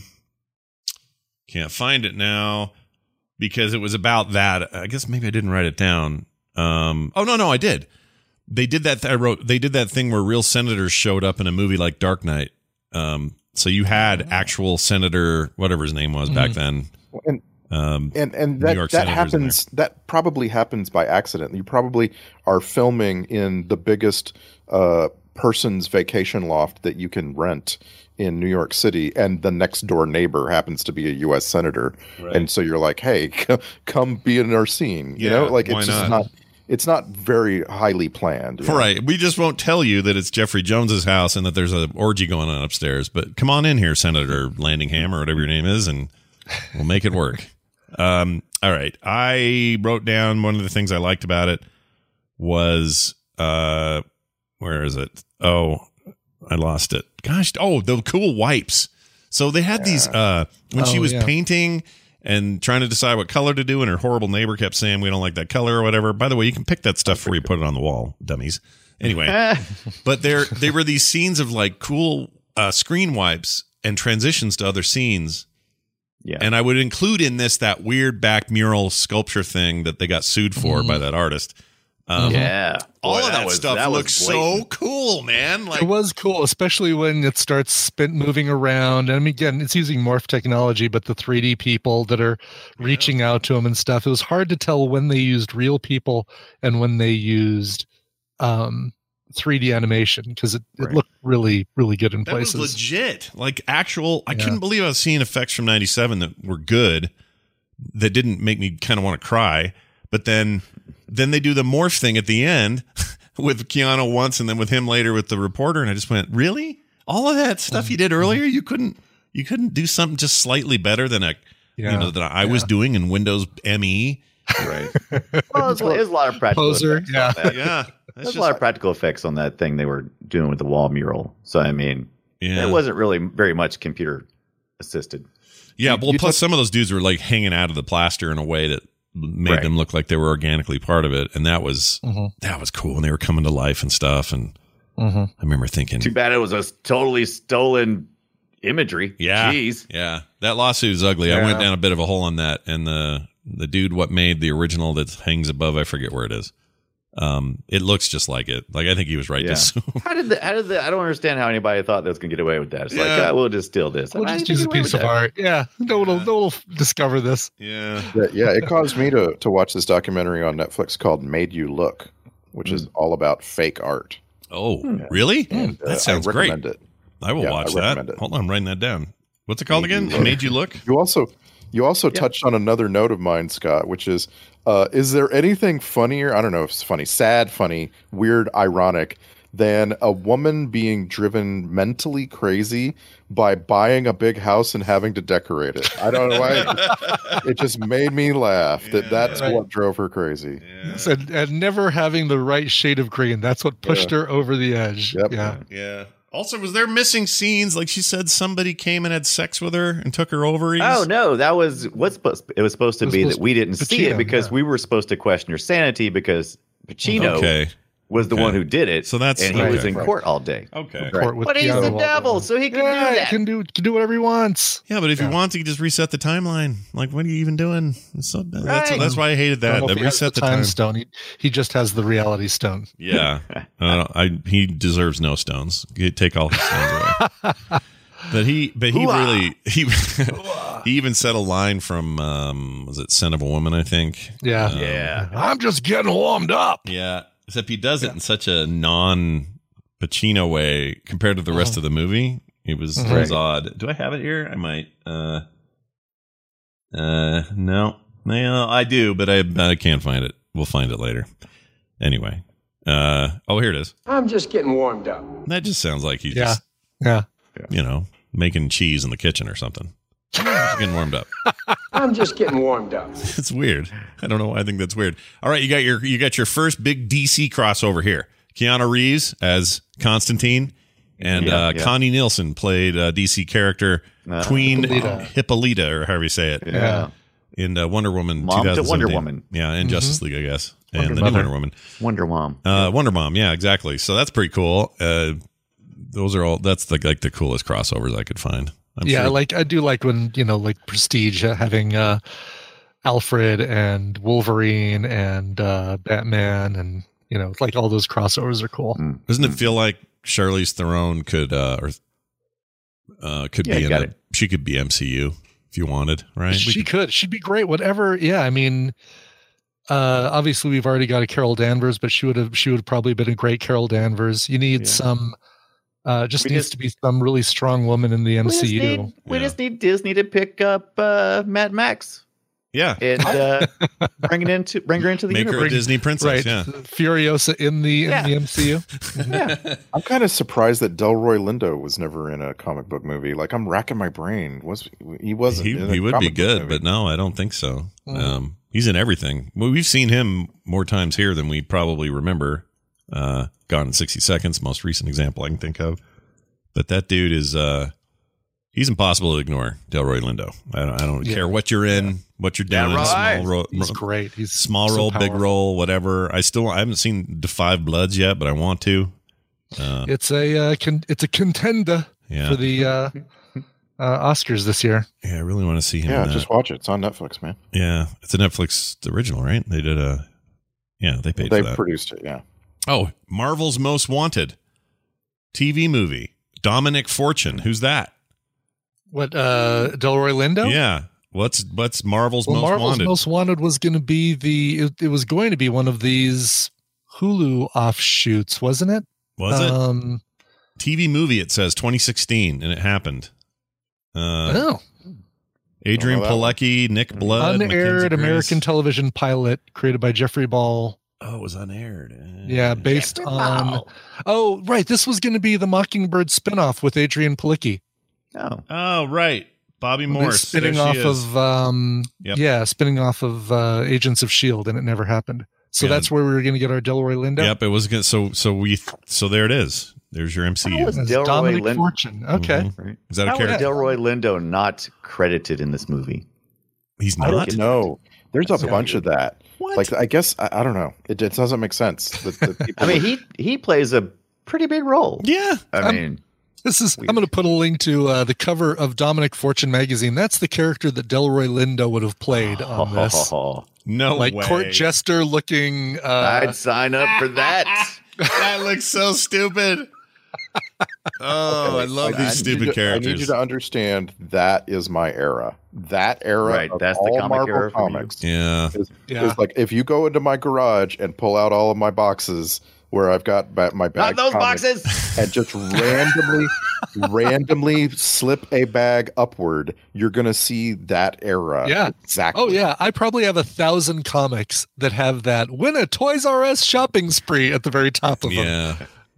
can't find it now because it was about that. I guess maybe I didn't write it down. Um, oh no, no, I did. They did that. Th- I wrote. They did that thing where real senators showed up in a movie like Dark Knight. Um, so you had actual Senator, whatever his name was back then. And Um, and and New that York that senators in happens that probably happens by accident. You probably are filming in the biggest uh person's vacation loft that you can rent in New York City, and the next door neighbor happens to be a U S senator, Right. and so you're like, hey, c- come be in our scene. You Yeah, know, like why it's just not? not it's not very highly planned. you know? Right. We just won't tell you that it's Jeffrey Jones's house and that there's an orgy going on upstairs. But come on in here, Senator Landingham or whatever your name is, and we'll make it work. Um, all right. I wrote down one of the things I liked about it was uh, where is it? Oh, I lost it. Gosh. Oh, the cool wipes. So they had these uh, when she Oh, was yeah. painting and trying to decide what color to do, and her horrible neighbor kept saying we don't like that color or whatever. By the way, you can pick that stuff before you put it on the wall, dummies. Anyway, but there they were these scenes of like cool uh, screen wipes and transitions to other scenes. Yeah. And I would include in this that weird back mural sculpture thing that they got sued for by that artist. Um, yeah. all Boy, of that, was- stuff that was looks so blatant. cool, man. Like It was cool, especially when it starts spin moving around. And I mean, again, it's using morph technology, but the three D people that are reaching out to him and stuff. It was hard to tell when they used real people and when they used um, three D animation because it, it Right. looked really, really good in that places. was legit. Like actual. I Yeah. couldn't believe I was seeing effects from ninety-seven that were good. That didn't make me kind of want to cry. But then, then they do the morph thing at the end with Keanu once, and then with him later with the reporter, and I just went, "Really? All of that stuff you did earlier, you couldn't, you couldn't do something just slightly better than a, Yeah. you know, that I was doing in Windows M E." Right. Well, there's, there's a lot of practical Poser, effects yeah. on that. Yeah, There's a lot of practical effects on that thing they were doing with the wall mural. So, I mean, yeah. it wasn't really very much computer assisted. Yeah, well, you plus touched- some of those dudes were like hanging out of the plaster in a way that made Right. them look like they were organically part of it, and that was Mhm. that was cool. And they were coming to life and stuff. And Mhm. I remember thinking, Too bad it was a totally stolen imagery. yeah, Jeez. yeah, that lawsuit is ugly. I Yeah. went down a bit of a hole on that, and the the dude what made the original that hangs above, I forget where it is. Um, it looks just like it. Like I think he was right Yeah. to sue. How did the, how did the, I don't understand how anybody thought they was going to get away with that. It's like, Yeah. ah, we'll just steal this. We'll How just did use they a get away piece with of that? art. Yeah. No one will, no one will discover this. Yeah, Yeah, yeah, it caused me to to watch this documentary on Netflix called "Made You Look," which is all about fake art. Oh, really? And, uh, That sounds I great. recommend it. I will Yeah, watch I that. recommend it. Hold on, I'm writing that down. What's it called Made You again? Look. Made You Look? You also you also touched on another note of mine, Scott, which is uh, is there anything funnier? I don't know if it's funny, sad, funny, weird, ironic than a woman being driven mentally crazy by buying a big house and having to decorate it. I don't know why. It just made me laugh that Yeah. that's Right. what drove her crazy. Yeah. And, and never having the right shade of green. That's what pushed Yeah. her over the edge. Yep. Yeah. Yeah. Also, was there missing scenes? Like she said, somebody came and had sex with her and took her ovaries. Oh no, that was what's supposed. It was supposed to It was be supposed that we didn't see Pacino, it because yeah. we were supposed to question her sanity because Pacino Okay. was the Okay. one who did it. So that's- and he okay. was in Right. court all day. Okay. Court with But he's Keanu the all devil, day. so he can Yeah, do he that. can do can do whatever he wants. Yeah, but if Yeah. you want to, you just reset the timeline. Like, what are you even doing? It's so, that's, Right. that's why I hated I don't that. know That if he has reset the the time time. stone. He, he just has the reality stone. Yeah, uh, I he deserves no stones. Get- Take all his stones away. But he, but he really he he even said a line from um, was it "Son of a Woman"? I think. Yeah. Um, Yeah. I'm just getting warmed up. Yeah. Except he does it in such a non Pacino way compared to the rest of the movie. It was it was Right. odd. Do I have it here? I might. Uh, uh, no, no, I do, but I I can't find it. We'll find it later. Anyway. Uh, oh, here it is. I'm just getting warmed up. That just sounds like he's Yeah. just, Yeah. you know, making cheese in the kitchen or something. Just getting warmed up. I'm just getting warmed up. It's weird. I don't know why I think that's weird. All right, you got your you got your first big D C crossover here. Keanu Reeves as Constantine, and Yeah, uh, yeah. Connie Nielsen played a D C character Uh, Queen Hippolyta. Hippolyta, or however you say it, Yeah. in uh, Wonder Woman. Mom to twenty seventeen. Wonder Woman. Yeah, and Justice League, I guess, and Wonder the Mother. new Wonder Woman. Wonder Mom. Uh, Wonder Mom, yeah, exactly. So that's pretty cool. Uh, those are all. That's the, like the coolest crossovers I could find. I'm yeah, sure- like I do like when, you know, like Prestige uh, having uh, Alfred and Wolverine and uh, Batman and, you know, like all those crossovers are cool. Doesn't it feel like Charlize Theron could uh or uh could Yeah, be you in got a, it. she could be M C U if you wanted, right? We She could. She'd be great. Whatever. Yeah, I mean, uh, obviously we've already got a Carol Danvers, but she would have she would have probably been a great Carol Danvers. You need Yeah. some. Uh, just We needs just- to be some really strong woman in the We M just, C U. need, we Yeah. just need Disney to pick up uh, Mad Max yeah. and uh, bring it into bring her into the Make her a universe. Disney princess, Right, yeah. Furiosa in the in Yeah. the M C U. Yeah. I'm kind of surprised that Delroy Lindo was never in a comic book movie. Like, I'm racking my brain. Was he wasn't? He in a he would be comic book good, movie. but no, I don't think so. Mm. Um he's in everything. Well, we've seen him more times here than we probably remember. Uh Gone in sixty seconds, most recent example I can think of. But that dude is uh he's impossible to ignore, Delroy Lindo. I don't I don't Yeah. care what you're in, what you're Yeah, doing, right. small role, He's great. He's small so role, big powerful. role, whatever. I still I haven't seen The Five Bloods yet, but I want to. Uh, It's a uh, con- it's a contender yeah, for the uh, uh, Oscars this year. yeah, I really want to see him. Yeah, in that. just watch it. It's on Netflix, man. Yeah, it's a Netflix original, right? They did a, yeah, they paid They for that. produced it. Yeah. Oh, Marvel's Most Wanted T V movie. Dominic Fortune. Who's that? What uh, Delroy Lindo? Yeah. What's what's Marvel's Well, Most Marvel's Wanted? Most Wanted was going to be the. It, it was going to be one of these Hulu offshoots, wasn't it? Was it Um, T V movie? It says twenty sixteen, and it happened. Uh, oh, Adrian Don't know that one. Pilecki, Nick Blood, unaired Mackenzie Grace. American television pilot created by Jeffrey Ball. Oh, it was unaired. Uh, Yeah, based on. Oh, right. This was going to be the Mockingbird spinoff with Adrian Palicki. Oh. Oh, right. Bobby Morse. spinning There off she is. of um Yep. yeah, spinning off of uh Agents of S H I E L D, and it never happened. So Yeah. that's where we were going to get our Delroy Lindo. Yep, it was good. So so we so there it is. There's your M C How U. was As Delroy Dominic Lind- Fortune. Okay. Mhm. Right. Is that a How was character? Delroy Lindo not credited in this movie? He's I not. don't know. There's a So bunch weird. of that. What? Like, I guess I, I don't know. It, it doesn't make sense. The, the people I mean, he he plays a pretty big role. Yeah. I Um, mean, This is. Weird. I'm going to put a link to uh, the cover of Dominic Fortune magazine. That's the character that Delroy Lindo would have played on this, No like way. court jester looking. Uh, I'd sign up for that. That looks so stupid. Oh, I love I these need you stupid to- I need characters. you to understand that is my era. That era Right, of that's the all comic Marvel era for you. comics yeah. is, Yeah. is like if you go into my garage and pull out all of my boxes where I've got ba- my Not bag those comics boxes. and just randomly randomly slip a bag upward, you're gonna see that era. Yeah. Exactly. Oh yeah, I probably have a thousand comics that have that win a Toys R Us shopping spree at the very top of them. Yeah.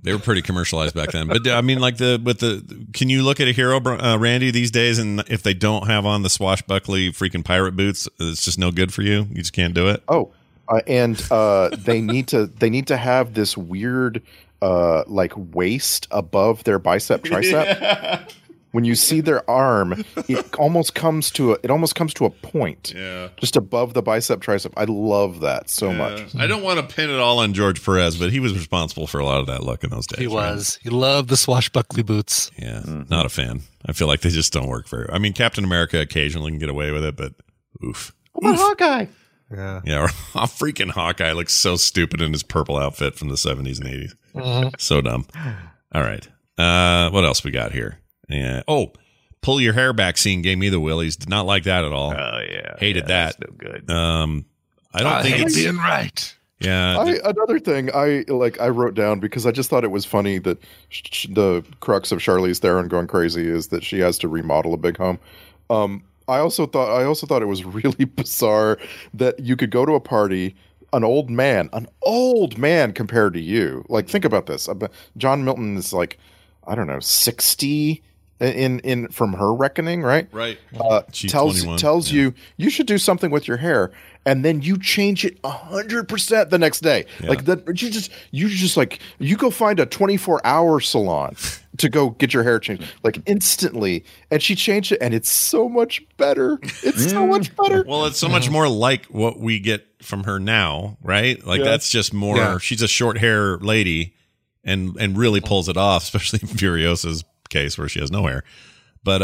They were pretty commercialized back then. But I mean, like the with the, can you look at a hero, uh, Randy, these days, and if they don't have on the swashbuckly freaking pirate boots, it's just no good for you. You just can't do it. Oh, uh, and uh, they need to they need to have this weird uh, like waist above their bicep tricep. Yeah. When you see their arm, it almost comes to a, it almost comes to a point. Yeah. Just above the bicep tricep. I love that so yeah. much. I don't want to pin it all on George Perez, but he was responsible for a lot of that look in those days. He was. Right? He loved the swashbuckly boots. Yeah. Mm-hmm. Not a fan. I feel like they just don't work very well. I mean, Captain America occasionally can get away with it, but oof. What about Hawkeye? Yeah. Yeah. Freaking Hawkeye looks so stupid in his purple outfit from the seventies and eighties. Mm-hmm. So dumb. All right. Uh, what else we got here? Yeah. Oh, pull your hair back scene gave me the willies. Did not like that at all. Oh yeah, hated yeah, that. No good. Um, I don't I think hate it's being right. Yeah. I, another thing I like I wrote down because I just thought it was funny that sh- the crux of Charlize Theron going crazy is that she has to remodel a big home. Um, I also thought I also thought it was really bizarre that you could go to a party. An old man, an old man compared to you. Like, think about this. John Milton is like, I don't know, sixty in in from her reckoning, right? Right. Uh, tells tells yeah. you you should do something with your hair, and then you change it a hundred percent the next day. Yeah. Like that, you just you just like you go find a twenty four hour salon to go get your hair changed, like instantly. And she changed it, and it's so much better. It's so much better. Well, it's so much more like what we get from her now, right? Like yeah. that's just more. Yeah. She's a short hair lady, and and really pulls it off, especially in Furiosa's case where she has no hair. But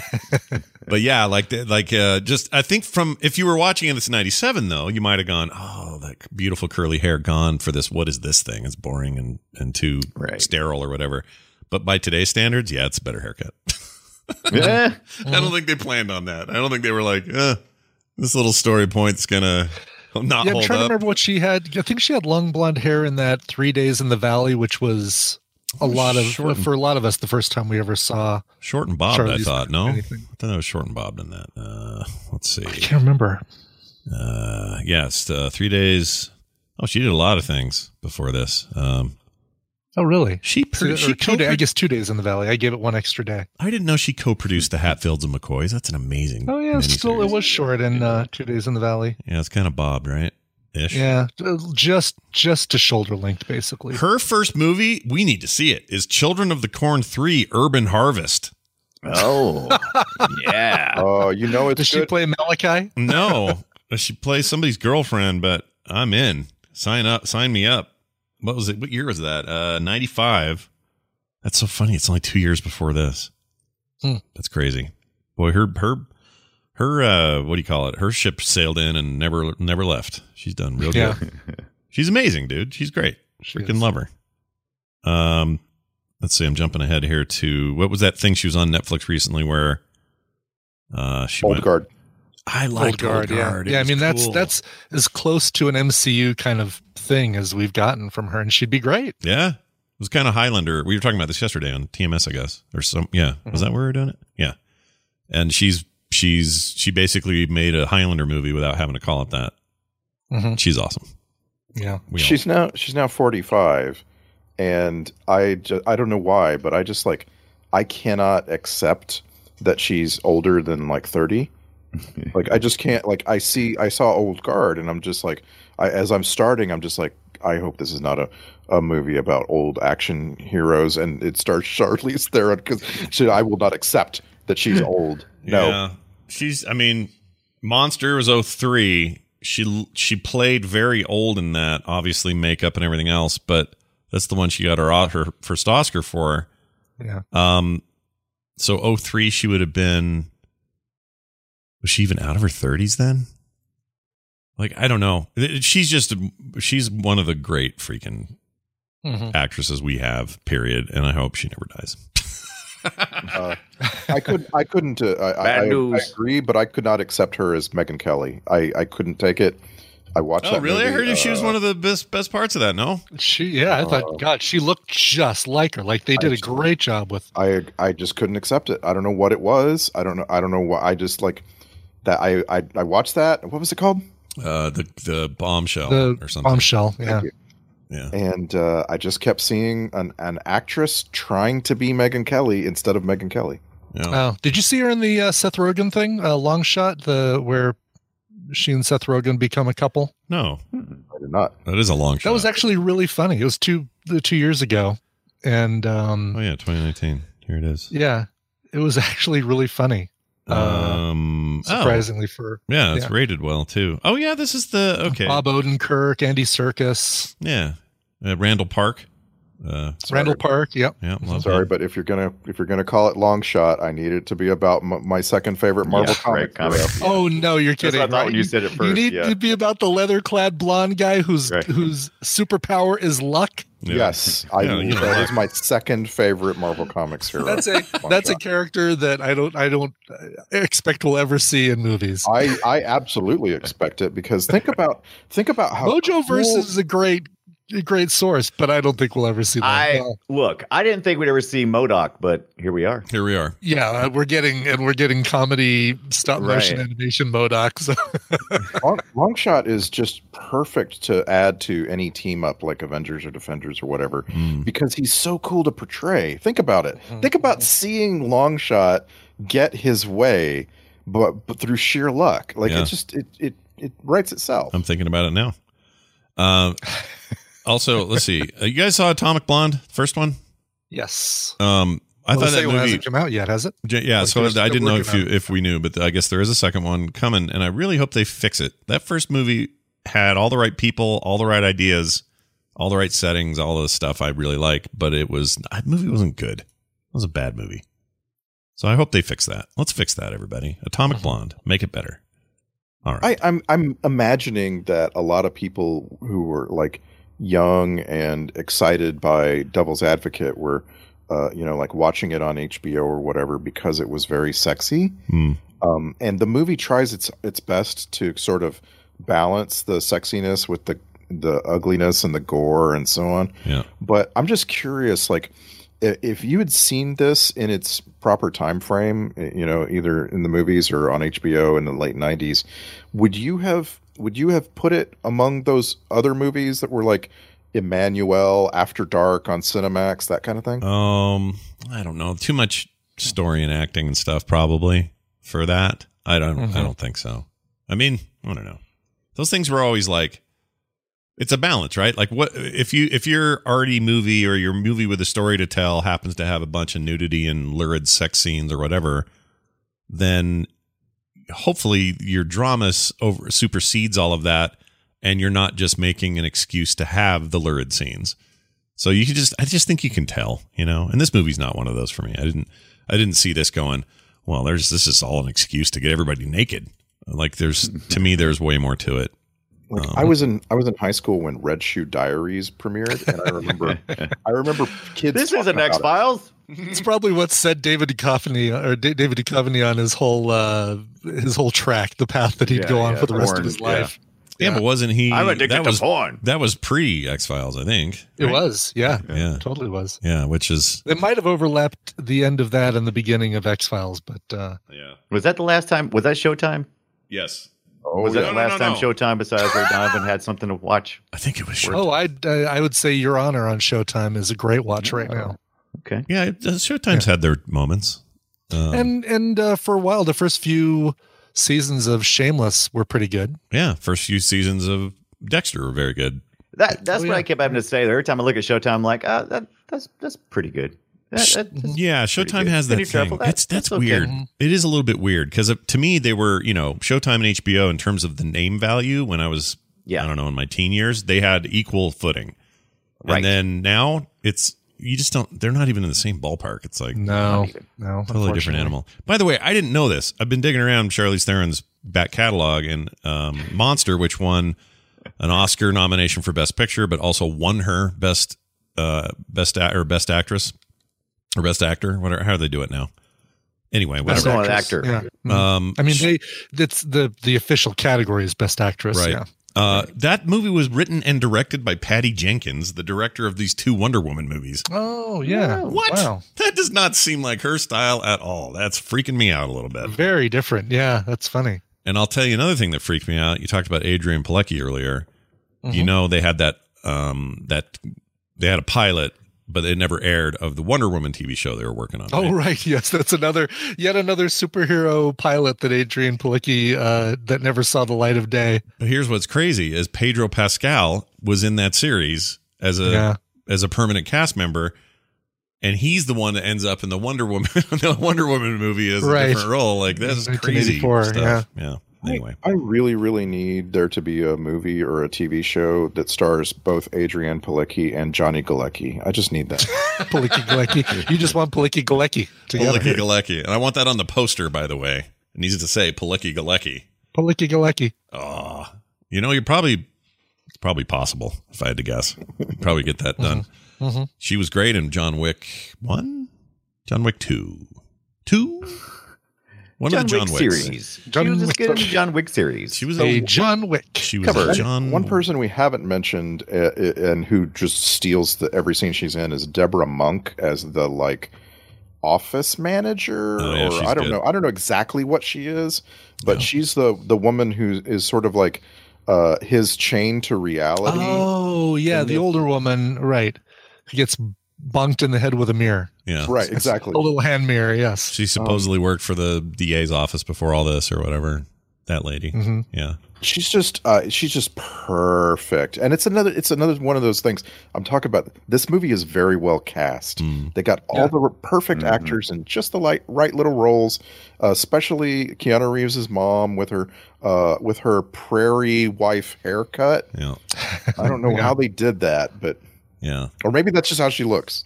um, but yeah, like like uh, just I think from if you were watching this in ninety-seven though, you might have gone, oh, that beautiful curly hair gone for this. What is this thing? It's boring and and too right. sterile or whatever. But by today's standards, yeah, it's a better haircut. Yeah, I don't think they planned on that. I don't think they were like, eh, this little story point's gonna not yeah, hold I'm trying up. to remember what she had. I think she had long blonde hair in that Three Days in the Valley, which was a lot of uh, for a lot of us the first time we ever saw short and bobbed. Charlize I thought no, anything. I thought it was short and bobbed in that. Uh, let's see. I can't remember. Uh, yes, uh, Three Days. Oh, she did a lot of things before this. Um, oh, really? She, pro- so, she two day, I guess two days in the Valley. I gave it one extra day. I didn't know she co-produced the Hatfields and McCoys. That's an amazing. Oh yeah, still it was short in uh, Two Days in the Valley. Yeah, it's kind of bobbed, right? Ish. Yeah, just just to shoulder length, basically. Her first movie, we need to see it, is Children of the Corn three: Urban Harvest. Oh, yeah. Oh, you know it's Does good. she play Malachi? No, she plays somebody's girlfriend, but I'm in. Sign up, sign me up. What was it? What year was that? Uh, ninety-five. That's so funny. It's only two years before this. Hmm. That's crazy. Boy, her her her uh, what do you call it? Her ship sailed in and never never left. She's done real yeah. good. She's amazing, dude. She's great. She Freaking is. love her. Um, let's see. I'm jumping ahead here to what was that thing she was on Netflix recently where uh she Old went, Guard. I like Old Guard. Old Yeah, Guard. It yeah. I was mean, that's cool. that's as close to an M C U kind of thing as we've gotten from her, and she'd be great. Yeah. It was kind of Highlander. We were talking about this yesterday on T M S, I guess, or some. Yeah, was Mm-hmm. that where we were doing it? Yeah. And she's she's she basically made a Highlander movie without having to call it that. Mm-hmm. She's awesome. Yeah, We She's now she's now forty-five, and I just, I don't know why, but I just like I cannot accept that she's older than like thirty. Like I just can't. Like I see I saw Old Guard, and I'm just like I as I'm starting, I'm just like I hope this is not a, a movie about old action heroes, and it stars Charlize Theron because I will not accept that she's old. No, Yeah. She's. I mean, Monster was oh three. She she played very old in that, obviously makeup and everything else, but that's the one she got her her first Oscar for. yeah. Um, so oh three, she would have been. Was she even out of her thirties then? Like, I don't know. She's just she's one of the great freaking Mm-hmm. actresses we have. Period. And I hope she never dies. uh, I could I couldn't. Uh, I, Bad I, I news. agree, but I could not accept her as Megyn Kelly. I, I couldn't take it. I watched. Oh, that really? movie, I heard uh, she was one of the best best parts of that. No. She, yeah, I thought, Uh, God, she looked just like her. Like they did I a just- great job with. I I just couldn't accept it. I don't know what it was. I don't know. I don't know what. I just like that. I I, I watched that. What was it called? Uh, the the bombshell The or something. bombshell, yeah. you. Yeah. And uh, I just kept seeing an, an actress trying to be Megyn Kelly instead of Megyn Kelly. Yeah. Oh, did you see her in the uh, Seth Rogen thing, uh, Long Shot, the where she and Seth Rogen become a couple? No, I did not. That is a long shot. That was actually really funny. It was two the two years ago, and um, oh yeah, twenty nineteen. Here it is. Yeah, it was actually really funny. Um, uh, surprisingly oh. for yeah, it's yeah. rated well too. Oh yeah, this is the okay. Bob Odenkirk, Andy Serkis, yeah, uh, Randall Park. Uh, Randall Park, yep. Yeah, sorry, but if you're gonna if you're gonna call it Long Shot, I need it to be about m- my second favorite Marvel Yeah, comic. right, comic. Yeah. Oh no, you're kidding! That's what I thought right? when you said it You first, need yeah. to be about the leather-clad blonde guy whose Right. whose superpower is luck. Yeah. Yes, I Yeah, you know, that like- is my second favorite Marvel Comics hero. That's a Long that's a Shot. character that I don't I don't uh, expect we'll ever see in movies. I I absolutely expect it because think about think about how Mojo cool- Versus is a great a great source, but I don't think we'll ever see that. I Well, look. I didn't think we'd ever see MODOK, but here we are. Here we are. yeah, uh, we're getting and we're getting comedy stop motion Right. animation MODOK. So Long, Long Shot is just perfect to add to any team up like Avengers or Defenders or whatever Mm. because he's so cool to portray. Think about it. Think about seeing Long Shot get his way, but, but through sheer luck. Like Yeah. it just it it it writes itself. I'm thinking about it now. Um, also, let's see. Uh, you guys saw Atomic Blonde, first one? yes, Um, I well, the thought that second one movie. hasn't come out yet, has it? J- Yeah, Like, so they're I still didn't know if working you on it. if we knew, but I guess there is a second one coming, and I really hope they fix it. That first movie had all the right people, all the right ideas, all the right settings, all the stuff I really like, but it was that movie wasn't good. It was a bad movie. So I hope they fix that. Let's fix that, everybody. Atomic Blonde, make it better. All right. I, I'm I'm imagining that a lot of people who were like young and excited by Devil's Advocate were, uh, you know, like watching it on H B O or whatever because it was very sexy. Hmm. Um, and the movie tries its its best to sort of balance the sexiness with the the ugliness and the gore and so on. Yeah. But I'm just curious, like, i- if you had seen this in its proper time frame, you know, either in the movies or on H B O in the late nineties, would you have would you have put it among those other movies that were like Emmanuel, After Dark on Cinemax, that kind of thing? Um, I don't know. Too much story and acting and stuff probably for that. I don't. Mhm. I don't think so. I mean, I don't know. Those things were always like, it's a balance, right? Like, what if you if your arty movie or your movie with a story to tell happens to have a bunch of nudity and lurid sex scenes or whatever, then hopefully your drama s- over supersedes all of that, and you're not just making an excuse to have the lurid scenes. So you can just, I just think you can tell, you know. And this movie's not one of those for me. I didn't, I didn't see this going, well, there's this is all an excuse to get everybody naked. Like there's, to me, there's way more to it. Like Um, I was in I was in high school when Red Shoe Diaries premiered, and I remember I remember kids. This talking isn't about X it. Files. It's probably what set David Duchovny or D- David Duchovny on his whole uh, his whole track, the path that he'd Yeah, go on yeah, for the rest porn, of his yeah. life. Yeah, but wasn't he? I'm addicted that to was, porn. That was pre X Files, I think. It right? was, yeah, Yeah. totally was. Yeah, which is It might have overlapped the end of that and the beginning of X Files, but uh, yeah. Was that the last time? Was that Showtime? Yes, Oh, was yeah. that the No, no, last no, time no. Showtime besides Ray Donovan had something to watch? I think it was. Showtime. oh, I'd, uh, I would say Your Honor on Showtime is a great watch right now. Okay. Yeah, it- uh, Showtime's had their moments. Um, And and uh, for a while, the first few seasons of Shameless were pretty good. yeah, first few seasons of Dexter were very good. That that's Oh, what yeah. I kept having to say. Every time I look at Showtime, I'm like, uh, that that's that's pretty good. That, that- that's Yeah, pretty Showtime good. has that Penny thing. Dreadful, that- That's that's, okay. weird. It is a little bit weird because to me they were, you know, Showtime and H B O in terms of the name value when I was, Yeah. I don't know, in my teen years, they had equal footing. Right. And then now it's you just don't. They're not even in the same ballpark. It's like No, even. no, totally different animal. By the way, I didn't know this. I've been digging around Charlize Theron's back catalog and um, Monster, which won an Oscar nomination for Best Picture, but also won her best uh, best a- or best actress or best actor. Whatever. How do they do it now? Anyway, Best whatever. One actor. Yeah. Mm. Um, I mean, they that's the the official category is Best Actress. right. Yeah. Uh, that movie was written and directed by Patty Jenkins, the director of these two Wonder Woman movies. Oh yeah. What? Wow. That does not seem like her style at all. That's freaking me out a little bit. Very different. Yeah, that's funny. And I'll tell you another thing that freaked me out. You talked about Adrian Pilecki earlier. Mm-hmm. You know, they had that um, that they had a pilot, but it never aired, of the Wonder Woman T V show they were working on. Oh, right. Yes, that's another, yet another superhero pilot that Adrian Palicki, uh, that never saw the light of day. But here's what's crazy: is Pedro Pascal was in that series as a Yeah. as a permanent cast member, and he's the one that ends up in the Wonder Woman the Wonder Woman movie as Right. a different role. Like that's crazy nineteen eighty-four, stuff. Yeah. Anyway, I really, really need there to be a movie or a T V show that stars both Adrian Palicki and Johnny Galecki. I just need that. Palicki Galecki. You just want Palicki Galecki together. Palicki Galecki, and I want that on the poster. By the way, it needs to say Palicki Galecki. Palicki Galecki. Oh, you know, you're probably it's probably possible if I had to guess. You'd probably get that done. Mm-hmm. Mm-hmm. She was great in John Wick one, John Wick two, two. One John of the John Wick Wicks. series. John she was Wick. just good in the John Wick series. She was A a John Wick. She was Cover. a John. One person we haven't mentioned uh, and who just steals the, every scene she's in is Deborah Monk as the like office manager, Oh, yeah, or she's I don't good. know. I don't know exactly what she is, but Yeah. she's the the woman who is sort of like uh, his chain to reality. Oh, yeah, in the the- older woman, right. Who gets bunked in the head with a mirror. Yeah, Right, exactly. A little hand mirror, yes. She supposedly worked for the D A's office before all this, or whatever. That lady. Mm-hmm. Yeah. She's just uh, she's just perfect, and it's another it's another one of those things I'm talking about. This movie is very well cast. Mm. They got all Yeah. the perfect Mm-hmm. actors in just the right right little roles, uh, especially Keanu Reeves' mom with her uh, with her prairie wife haircut. Yeah. I don't know Yeah. how they did that, but Yeah. or maybe that's just how she looks.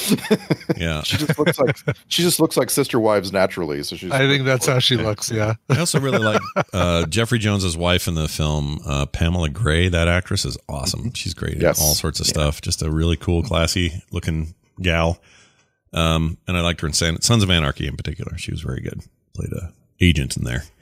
Yeah. She just looks like she just looks like Sister Wives naturally. So she's I think that's how she looks, yeah. I also really like uh, Jeffrey Jones's wife in the film, uh, Pamela Gray. That actress is awesome. She's great Yes. in all sorts of stuff. Just a really cool, classy looking gal. Um, and I liked her in San- Sons of Anarchy in particular. She was very good. Played a agent in there.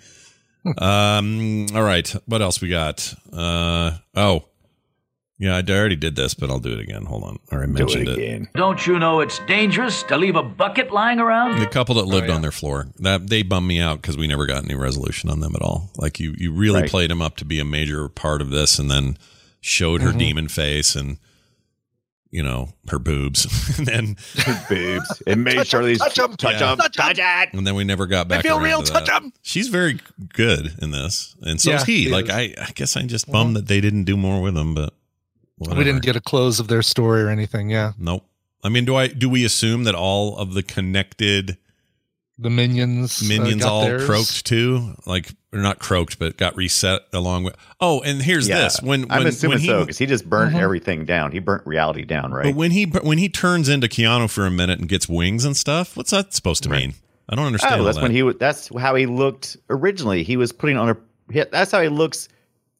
um, all right. What else we got? Uh, oh, yeah, I already did this, but I'll do it again. Hold on. Or I mentioned it. Don't you know it's dangerous to leave a bucket lying around? The couple that lived on their floor, that they bummed me out because we never got any resolution on them at all. Like you, you really Right. played him up to be a major part of this, and then showed her demon face and you know her boobs, and then boobs. It made sure these touch them, touch them, touch it. and then we never got back. feel around real, to touch that. 'em. She's very good in this, and so is Yeah, he. he Like is. I, I guess I'm just bummed that they didn't do more with him, but whatever. We didn't get a close of their story or anything, yeah. Nope. I mean, do I do we assume that all of the connected The minions. uh, minions got all theirs. croaked too? Like, or not croaked, but got reset along with. Oh, and here's Yeah. this: when, when I'm assuming when he, so because he just burnt Mhm. everything down. He burnt reality down, right? But when he when he turns into Keanu for a minute and gets wings and stuff, what's that supposed to Right. mean? I don't understand. Oh, all that's that. when he. wa- That's how he looked originally. He was putting on a. he- That's how he looks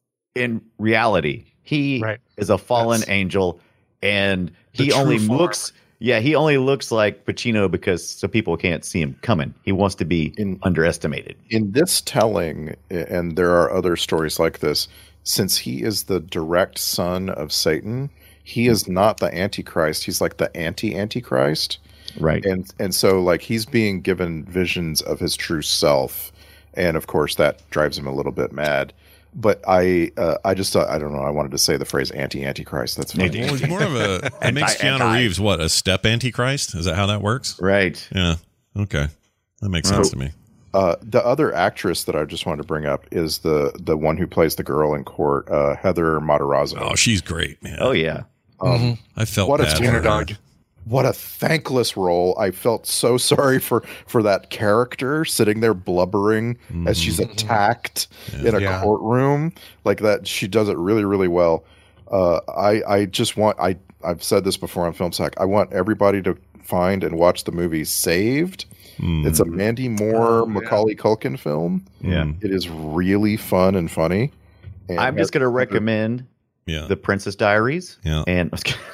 in reality. He Right. is a fallen That's angel, and the he true only form. looks. Yeah, he only looks like Pacino because so people can't see him coming. He wants to be In- underestimated. in this telling, and there are other stories like this, since he is the direct son of Satan, he is not the Antichrist. He's like the anti-Antichrist. Right. And and so like he's being given visions of his true self. And of course that drives him a little bit mad. But I uh, I just uh, I don't know, I wanted to say the phrase anti-Antichrist. That's funny. Well, he's more of a. It makes Anti- Keanu anti. Reeves what, a step antichrist? Is that how that works? Right. Yeah. Okay, that makes sense to me. Uh, the other actress that I just wanted to bring up is the the one who plays the girl in court, uh, Heather Matarazzo. Oh, she's great, man. Oh yeah. Um, I felt what a bad for wiener her. dog. What a thankless role. I felt so sorry for for that character sitting there blubbering as she's attacked in a Yeah. courtroom like that. She does it really, really well. Uh, I I just want I I've said this before on Film Sack. I want everybody to find and watch the movie Saved. Mm. It's a Mandy Moore, Oh, yeah. Macaulay Culkin film. Yeah. Mm. It is really fun and funny. And I'm just going to recommend Yeah. The Princess Diaries. Yeah. And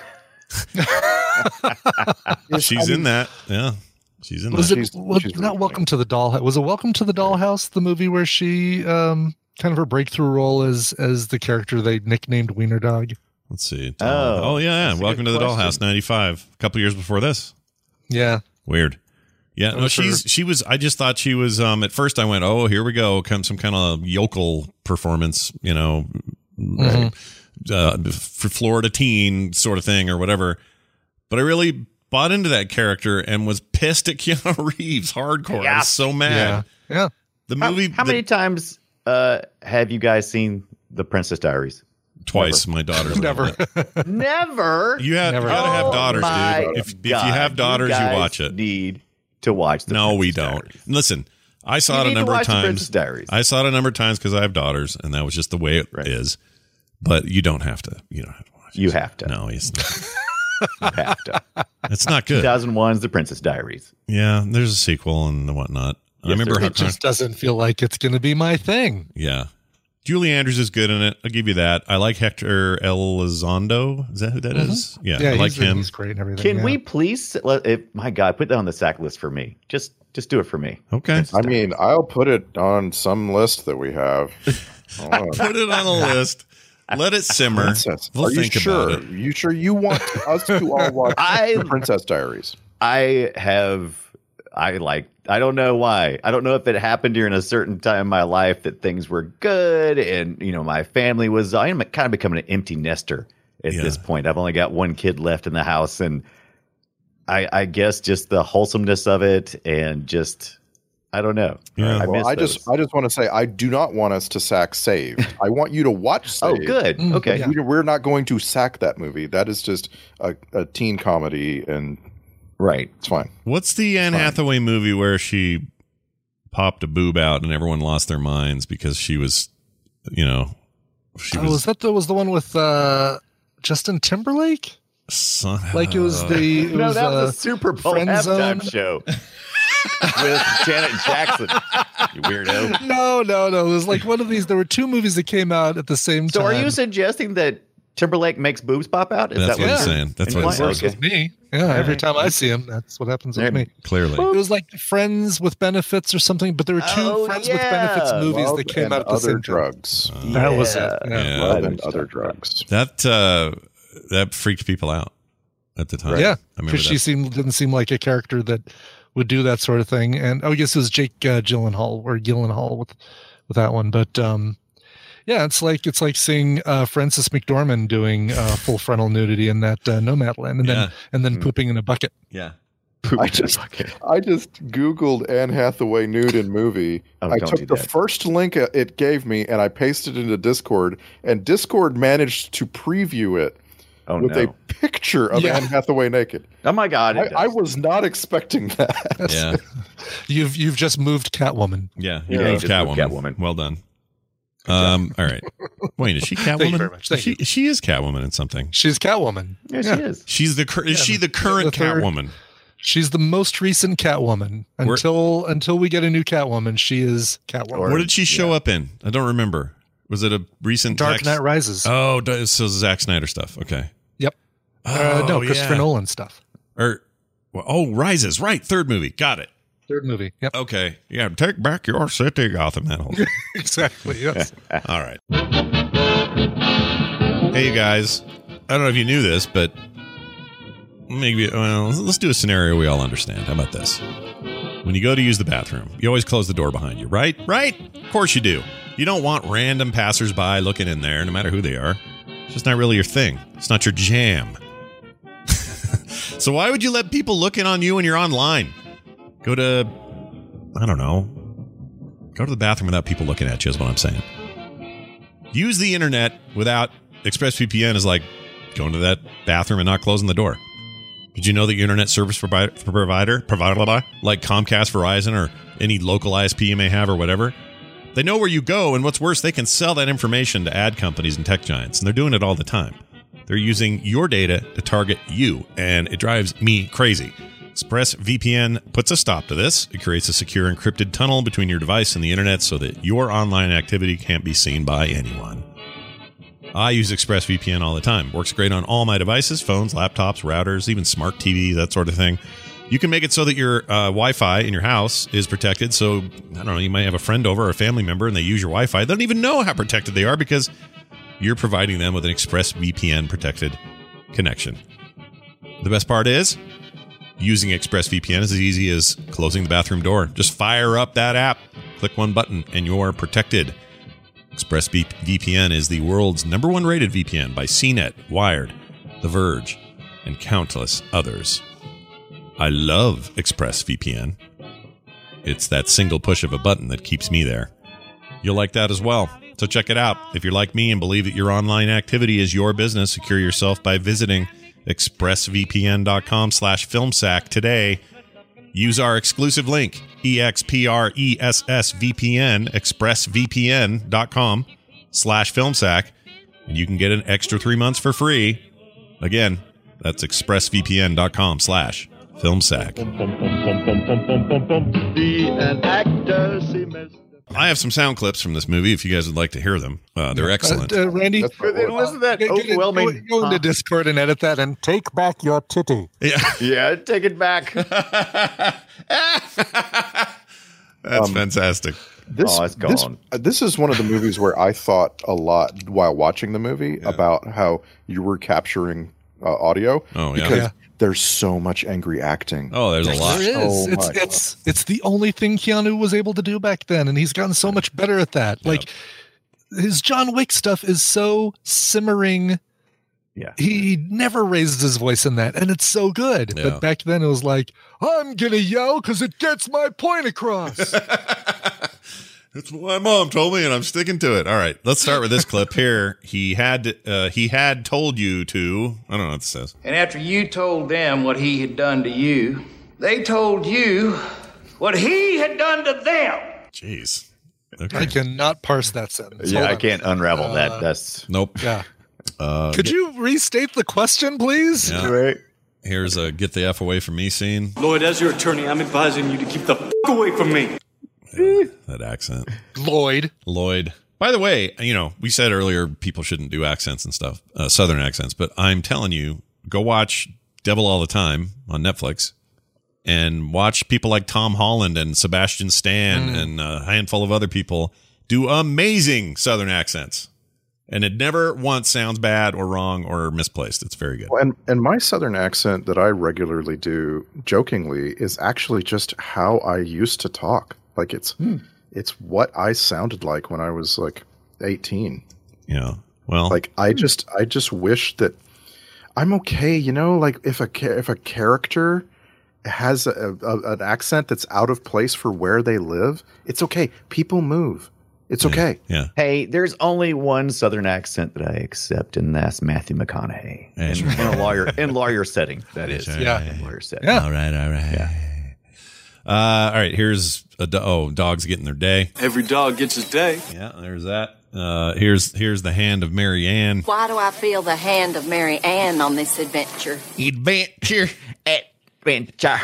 She's in that. Yeah. She's in Was that. it She's- was she's not really Welcome to the Dollhouse? Was it Welcome to the Dollhouse, the movie where she um kind of her breakthrough role as as the character they nicknamed Wiener Dog? Let's see. Oh, oh yeah, that's yeah. a Welcome to good the question. Dollhouse, ninety-five. A couple years before this. Yeah. Weird. Yeah, no, was she's her- she was. I just thought she was. Um, at first, I went, "Oh, here we go, come some kind of yokel performance," you know, Mhm. uh, for Florida teen sort of thing or whatever. But I really bought into that character and was pissed at Keanu Reeves hardcore. Yeah. I was so mad. Yeah. yeah. The movie. How, how the, many times uh, have you guys seen The Princess Diaries? Twice. Never. My daughters. Never. Never. You, have, Never. you gotta have Oh daughters, my dude. If, if you God, have daughters, you, guys watch it. Need to watch. The no, Princess we don't. Diaries. Listen, I saw You it a need to number of watch The times. Princess Diaries. I saw it a number of times because I have daughters, and that was just the way it Right. is. But you don't have to. You don't have to watch it. You have to. No, it's not. You have to. It's not good. two thousand one's The Princess Diaries. Yeah, there's a sequel and whatnot. I Yes, remember there how. It just doesn't feel like it's going to be my thing. Yeah. Julie Andrews is good in it. I'll give you that. I like Hector Elizondo. Is that who that Mm-hmm. is? Yeah, Yeah, I like he's, him. he's great and everything. Can yeah. we please? Let, if, my God, put that on the sack list for me. Just, just do it for me. Okay. I mean, I'll put it on some list that we have. Oh, Put it on a list. Let it simmer. Princess. We'll Are you think sure? about it. You sure you want us to all watch I- The Princess Diaries? I have. I like. I don't know why. I don't know if it happened during a certain time in my life that things were good, and you know, my family was. I am kind of becoming an empty nester at Yeah. this point. I've only got one kid left in the house, and I, I guess just the wholesomeness of it, and just I don't know. Yeah. I Well, miss I those. just I just want to say I do not want us to sack Saved. I want you to watch Oh, Saved. good. Mm, Okay. yeah. We, we're not going to sack that movie. That is just a, a teen comedy, and Right. it's fine. What's the Anne Hathaway movie where she popped a boob out and everyone lost their minds because she was, you know, she Oh, was was that the, was the one with uh, Justin Timberlake? son- Like it was the it No, was, that was uh, a Super Bowl Friend halftime Zone? show with Janet Jackson. You weirdo. No, no, no. It was like one of these. There were two movies that came out at the same So, time. are you suggesting that Timberlake makes boobs pop out? Is That's that what what he's you're saying. That's what he's implying? saying. with me? Yeah, every time I see him, that's what happens with There- me. Clearly. It was like Friends with Benefits or something, but there were two Oh, Friends with yeah. Benefits movies Love that came and out at the other same time. drugs. That was it. Yeah. Yeah. Yeah. Love I and know other stuff. drugs. That uh that freaked people out at the time. Yeah, I remember because she that. seemed didn't seem like a character that would do that sort of thing. And oh, yes, it was Jake uh, Gyllenhaal or Gyllenhaal with with that one. But um, yeah, it's like it's like seeing uh, Frances McDormand doing uh, full frontal nudity in that uh, Nomadland, and Yeah. then and then pooping in a bucket. Yeah. I just I just Googled Anne Hathaway nude in movie. Oh, I don't took do the that. first link it gave me and I pasted it into Discord, and Discord managed to preview it Oh, with no. a picture of Yeah. Anne Hathaway naked. Oh, my God. it I, I does. was not expecting that. Yeah. You've you've just moved Catwoman. Yeah. Yeah, You you moved just moved Catwoman. Catwoman. Well done. Um all right. Wait, is she Catwoman? Thank you very much. Thank she you. she is Catwoman in something. She's Catwoman. Yeah, she is. She's the cur- is she the current the third- Catwoman? She's the most recent Catwoman. We're- Until until we get a new Catwoman, she is Catwoman. What did she show up in? I don't remember. Was it a recent Dark Zack- Knight Rises. Oh, d- so Zack Snyder stuff. Okay. Yep. uh, no, Oh, Christopher yeah. Nolan stuff. Or well, oh, Rises. Right, third movie. Got it. Third movie. Yep. Okay. Yeah, take back your city, Gotham. That whole thing. Exactly. Yes. All right. Hey, you guys. I don't know if you knew this, but maybe, well, let's do a scenario we all understand. How about this? When you go to use the bathroom, you always close the door behind you, right? Right? Of course you do. You don't want random passersby looking in there, no matter who they are. It's just not really your thing. It's not your jam. So why would you let people look in on you when you're online? Go to, I don't know, go to the bathroom without people looking at you is what I'm saying. Use the internet without ExpressVPN is like going to that bathroom and not closing the door. Did you know that your internet service provider, provider, provider like Comcast, Verizon, or any local I S P you may have or whatever, they know where you go, and what's worse, they can sell that information to ad companies and tech giants, and they're doing it all the time. They're using your data to target you, and it drives me crazy. ExpressVPN puts a stop to this. It creates a secure encrypted tunnel between your device and the internet so that your online activity can't be seen by anyone. I use ExpressVPN all the time. Works great on all my devices, phones, laptops, routers, even smart T V, that sort of thing. You can make it so that your uh, Wi-Fi in your house is protected. So, I don't know, you might have a friend over or a family member and they use your Wi-Fi. They don't even know how protected they are because you're providing them with an ExpressVPN protected connection. The best part is, using ExpressVPN is as easy as closing the bathroom door. Just fire up that app, click one button, and you're protected. ExpressVPN is the world's number one rated V P N by C net, Wired, The Verge, and countless others. I love ExpressVPN. It's that single push of a button that keeps me there. You'll like that as well. So check it out. If you're like me and believe that your online activity is your business, secure yourself by visiting expressvpn.com slash filmsack today. Use our exclusive link, E X P R E S S V P N, expressvpn.com slash filmsack, and you can get an extra three months for free. Again, that's expressvpn.com slash filmsack. I have some sound clips from this movie if you guys would like to hear them. Uh, they're excellent. Uh, uh, Randy, wasn't that Go- go- overwhelming? Go, go into Discord and edit that and take back your titty. Yeah, Yeah, take it back. that's Um, fantastic. This, Oh, it's this, gone. uh, this is one of the movies where I thought a lot while watching the movie Yeah. about how you were capturing uh, audio. Oh, yeah. Because Yeah. there's so much angry acting. Oh, there's a lot. There is. So it's much. it's it's the only thing Keanu was able to do back then, and he's gotten so much better at that. Like his John Wick stuff is so simmering. Yeah. He never raised his voice in that, and it's so good. Yeah. But back then it was like, I'm gonna yell because it gets my point across. That's what my mom told me, and I'm sticking to it. All right, let's start with this clip here. He had uh, he had told you to. I don't know what this says. And after you told them what he had done to you, they told you what he had done to them. Jeez. I Okay. cannot parse that sentence. Yeah, Hold I on. can't unravel Uh, that. That's Nope. Yeah. Uh, Could get- you restate the question, please? Yeah. right. Here's a get the F away from me scene. Lloyd, as your attorney, I'm advising you to keep the f away from me. That accent. Lloyd. Lloyd. By the way, you know, we said earlier people shouldn't do accents and stuff, uh, Southern accents, but I'm telling you, go watch Devil All the Time on Netflix and watch people like Tom Holland and Sebastian Stan Mm. and a handful of other people do amazing Southern accents. And it never once sounds bad or wrong or misplaced. It's very good. Well, And and my Southern accent that I regularly do jokingly is actually just how I used to talk. Like it's it's what I sounded like when I was like eighteen. Yeah. Well, Like I just I just wish that I'm okay, you know, like if a cha- if a character has a, a, an accent that's out of place for where they live, it's okay. People move. It's okay. yeah. Hey, there's only one Southern accent that I accept, and that's Matthew McConaughey. That's In, right. in a lawyer in lawyer setting, that is. That's right. In lawyer setting. Yeah. All right. All right. Uh, all right. Here's a do- oh, dogs getting their day. Every dog gets his day. Yeah, there's that. Uh, here's here's the hand of Mary Ann. Why do I feel the hand of Mary Ann on this adventure? Adventure, adventure.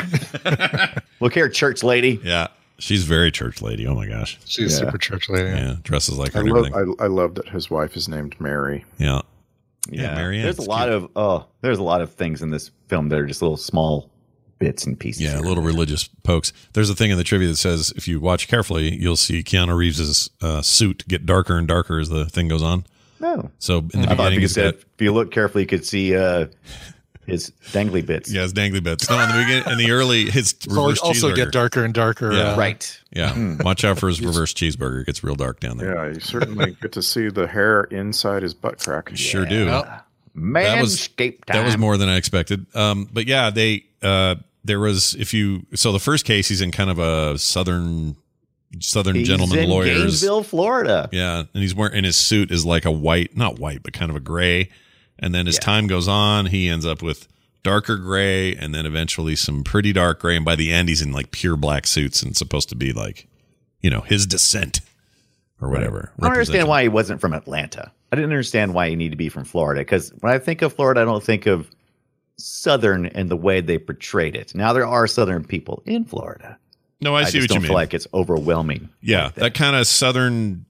Look here, church lady. Yeah, she's very church lady. Oh my gosh. She's Yeah. super church lady. Yeah, dresses like her I and love everything. I, I love that his wife is named Mary. Yeah. Yeah, Mary Ann, there's a it's lot cute. of oh, there's a lot of things in this film that are just little small bits and pieces. Yeah, here. little religious pokes. There's a thing in the trivia that says if you watch carefully, you'll see Keanu Reeves's uh, suit get darker and darker as the thing goes on. No, So in the I thought beginning, you he's said got if you look carefully, you could see uh, his dangly bits. yeah, his dangly bits. No, in the beginning, in the early his So reverse it also cheeseburger. get darker and darker. Yeah. uh, Right. Yeah, watch out for his reverse cheeseburger. It gets real dark down there. Yeah, you certainly get to see the hair inside his butt crack. Sure do. Manscaped time. That was more than I expected. Um, but yeah, they uh, there was if you so the first case he's in kind of a southern southern He's gentleman in lawyers. Gainesville, Florida. Yeah, and he's wearing and his suit is like a white, not white, but kind of a gray. And then as time goes on, he ends up with darker gray, and then eventually some pretty dark gray. And by the end, he's in like pure black suits and supposed to be like, you know, his descent or whatever. I don't understand why he wasn't from Atlanta. I didn't understand why he needed to be from Florida, because when I think of Florida, I don't think of Southern in the way they portrayed it. Now there are Southern people in Florida. No, I see just what don't you feel mean. like it's overwhelming. Yeah, that kind of southern.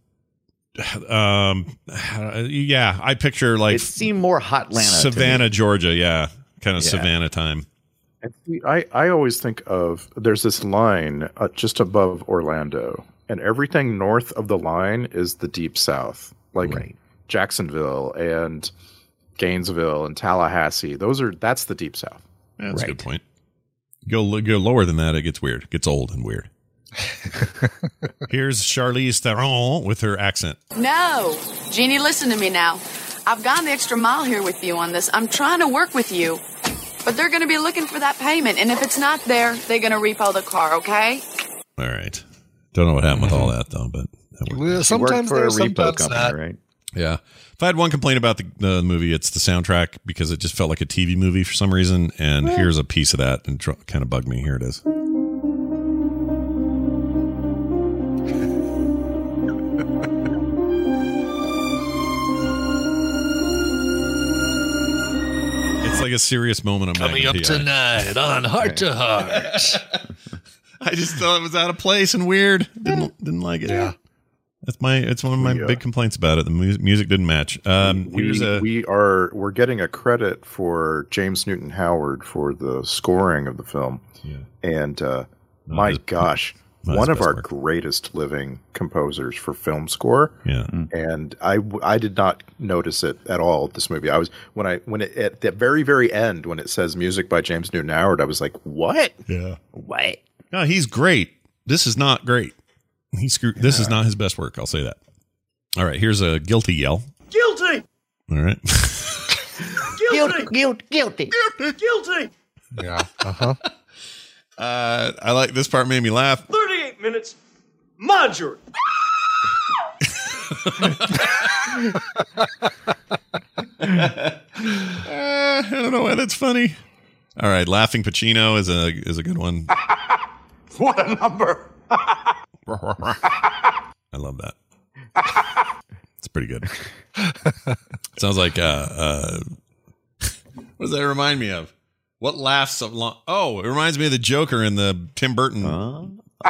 Um, yeah, I picture like It seemed more Hotlanta to me. Savannah, Georgia. Yeah, kind of Yeah. Savannah time. And see, I, I always think of there's this line uh, just above Orlando, and everything north of the line is the deep south, like Right. Jacksonville and Gainesville and Tallahassee. Those are that's the deep south. Yeah, that's a Right. good point. Go go lower than that, it gets weird. It gets old and weird. Here's Charlize Theron with her accent. No. Jeannie, listen to me now. I've gone the extra mile here with you on this. I'm trying to work with you. But they're going to be looking for that payment, and if it's not there, they're going to repo the car, okay? All right. Don't know what happened with all that, though, but that worked. Well, sometimes for a there's repo sometimes company, not. right? Yeah. If I had one complaint about the, the movie, it's the soundtrack because it just felt like a T V movie for some reason. And yeah. Here's a piece of that and tr- kind of bugged me. Here it is. It's like a serious moment on Coming up tonight on Heart to Heart. I just thought it was out of place and weird. Didn't didn't like it. Yeah. That's my. It's one of my Yeah. big complaints about it. The mu- music didn't match. Um, we, here's a. we are we're getting a credit for James Newton Howard for the scoring of the film, Yeah. and uh, my his- gosh, not one his of best our work. greatest living composers for film score. Yeah. And I, I did not notice it at all. This movie, I was when I when it at the very very end when it says music by James Newton Howard, I was like, what? Yeah. What? No, he's great. This is not great. He screwed. This is not his best work. I'll say that. All right. Here's a guilty yell. Guilty! All right. Guilty! Guilt, guilty. Guilty! Yeah. Uh-huh. Uh, I like this part. Made me laugh. thirty-eight minutes. Marjorie. Uh, I don't know why that's funny. All right, laughing Pacino is a is a good one. What a number. I love that. It's pretty good. Sounds like uh, uh, what does that remind me of? What laughs so long? Oh, it reminds me of the Joker in the Tim Burton. Uh,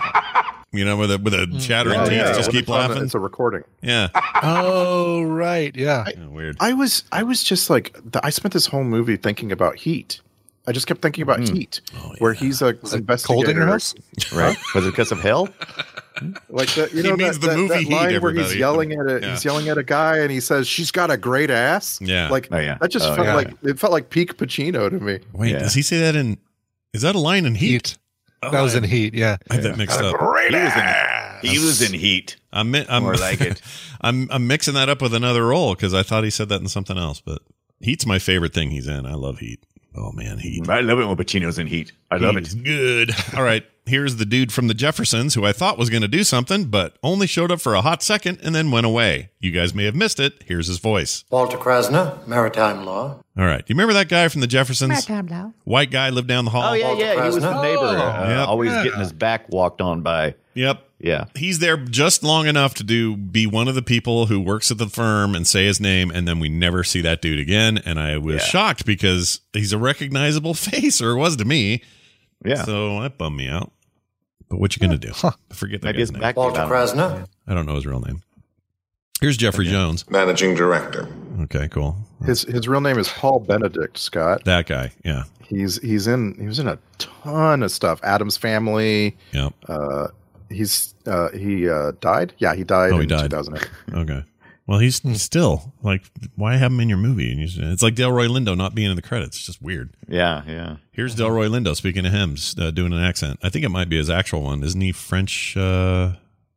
you know, with a with a chattering Yeah, teeth, yeah, just when keep it's on the- laughing. It's a recording. Yeah. Oh, right. Yeah. Yeah, weird. I was I was just like I spent this whole movie thinking about Heat. I just kept thinking about Heat, Oh, where yeah. he's a Was it investigator. cold in your house? Right? Was it because of hell? Like the, you He know means that, the that, movie that Heat, line where everybody. he's yelling at a Yeah. he's yelling at a guy and he says she's got a great ass. Yeah. like Oh, yeah. that just Oh, felt yeah. like it felt like peak Pacino to me. Wait, Yeah. does he say that in? Is that a line in Heat? Heat. That was in Heat. Yeah. I had that mixed up. He was in, he was in heat. I'm, mi- I'm More like it. I'm I'm mixing that up with another role because I thought he said that in something else. But Heat's my favorite thing he's in. I love Heat. Oh man, Heat. I love it when Pacino's in heat. I love He's it. good. All right, here's the dude from the Jeffersons who I thought was going to do something, but only showed up for a hot second and then went away. You guys may have missed it. Here's his voice. Walter Krasner, Maritime Law. All right, you remember that guy from the Jeffersons? Maritime Law. White guy lived down the hall. Oh, yeah, yeah. He was the neighbor. Uh, Yep. Always Yeah. getting his back walked on by. Yep. Yeah. He's there just long enough to do be one of the people who works at the firm and say his name, and then we never see that dude again. And I was Yeah. shocked because he's a recognizable face, or it was to me. Yeah. So that bummed me out. But what you gonna do? I forget that Maybe guy's his name. back Walter down. Krasner. I don't know his real name. Here's Jeffrey Jones. Managing Director. Okay, cool. His his real name is Paul Benedict Scott. That guy. Yeah. He's he's in he was in a ton of stuff. Adam's Family. Yep. Uh, he's uh, he uh, died. Yeah, he died Oh, he in died. two thousand eight. Okay. Well, he's still like, why have him in your movie? And he's- It's like Delroy Lindo not being in the credits. It's just weird. Yeah, yeah. Here's Delroy Lindo speaking of him, uh, doing an accent. I think it might be his actual one. Isn't he French? Uh,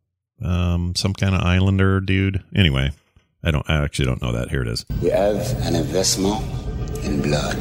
um, some kind of islander dude. Anyway, I don't. I actually don't know that. Here it is. We have an investment in blood.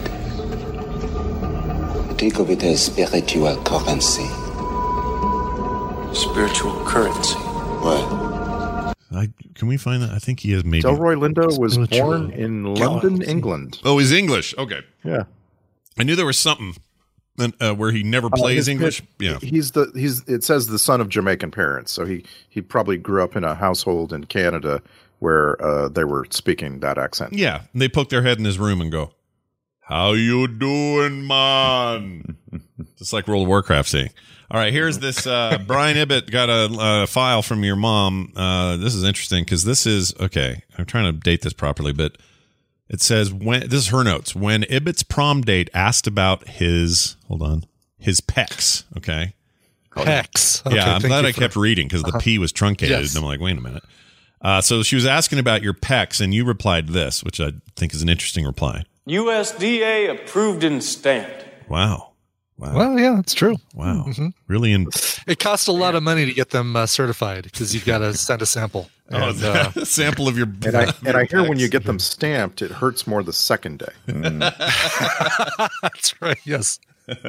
Think of it as spiritual currency. Spiritual currency. What? I, can we find that? I think he is maybe. Delroy Lindo was Spiritual born in London, England. Oh, he's English. Okay. Yeah. I knew there was something uh, where he never Uh, plays his- English. Yeah. He's the he's it says the son of Jamaican parents, so he he probably grew up in a household in Canada where uh, they were speaking that accent. Yeah. And they poke their head in his room and go, "How you doing, man?" Just like World of Warcraft saying. All right, here's this. Uh, Brian Ibbett got a, a file from your mom. Uh, this is interesting because this is okay. I'm trying to date this properly, but it says when this is her notes. When Ibbett's prom date asked about his hold on his pecs. Okay, Pecs. Okay, yeah, I'm thank glad you I for- kept reading because the Uh-huh. P was truncated, Yes. and I'm like, wait a minute. Uh, so she was asking about your pecs, and you replied this, which I think is an interesting reply. U S D A approved and stamped. Wow. Wow. Well, yeah, that's true. Wow. Mm-hmm. Really? In- it costs a lot of money to get them uh, certified because you've got to send a sample. Oh, And, uh, a sample of your And I and I hear when bags. you get them stamped, it hurts more the second day. that's right. Yes.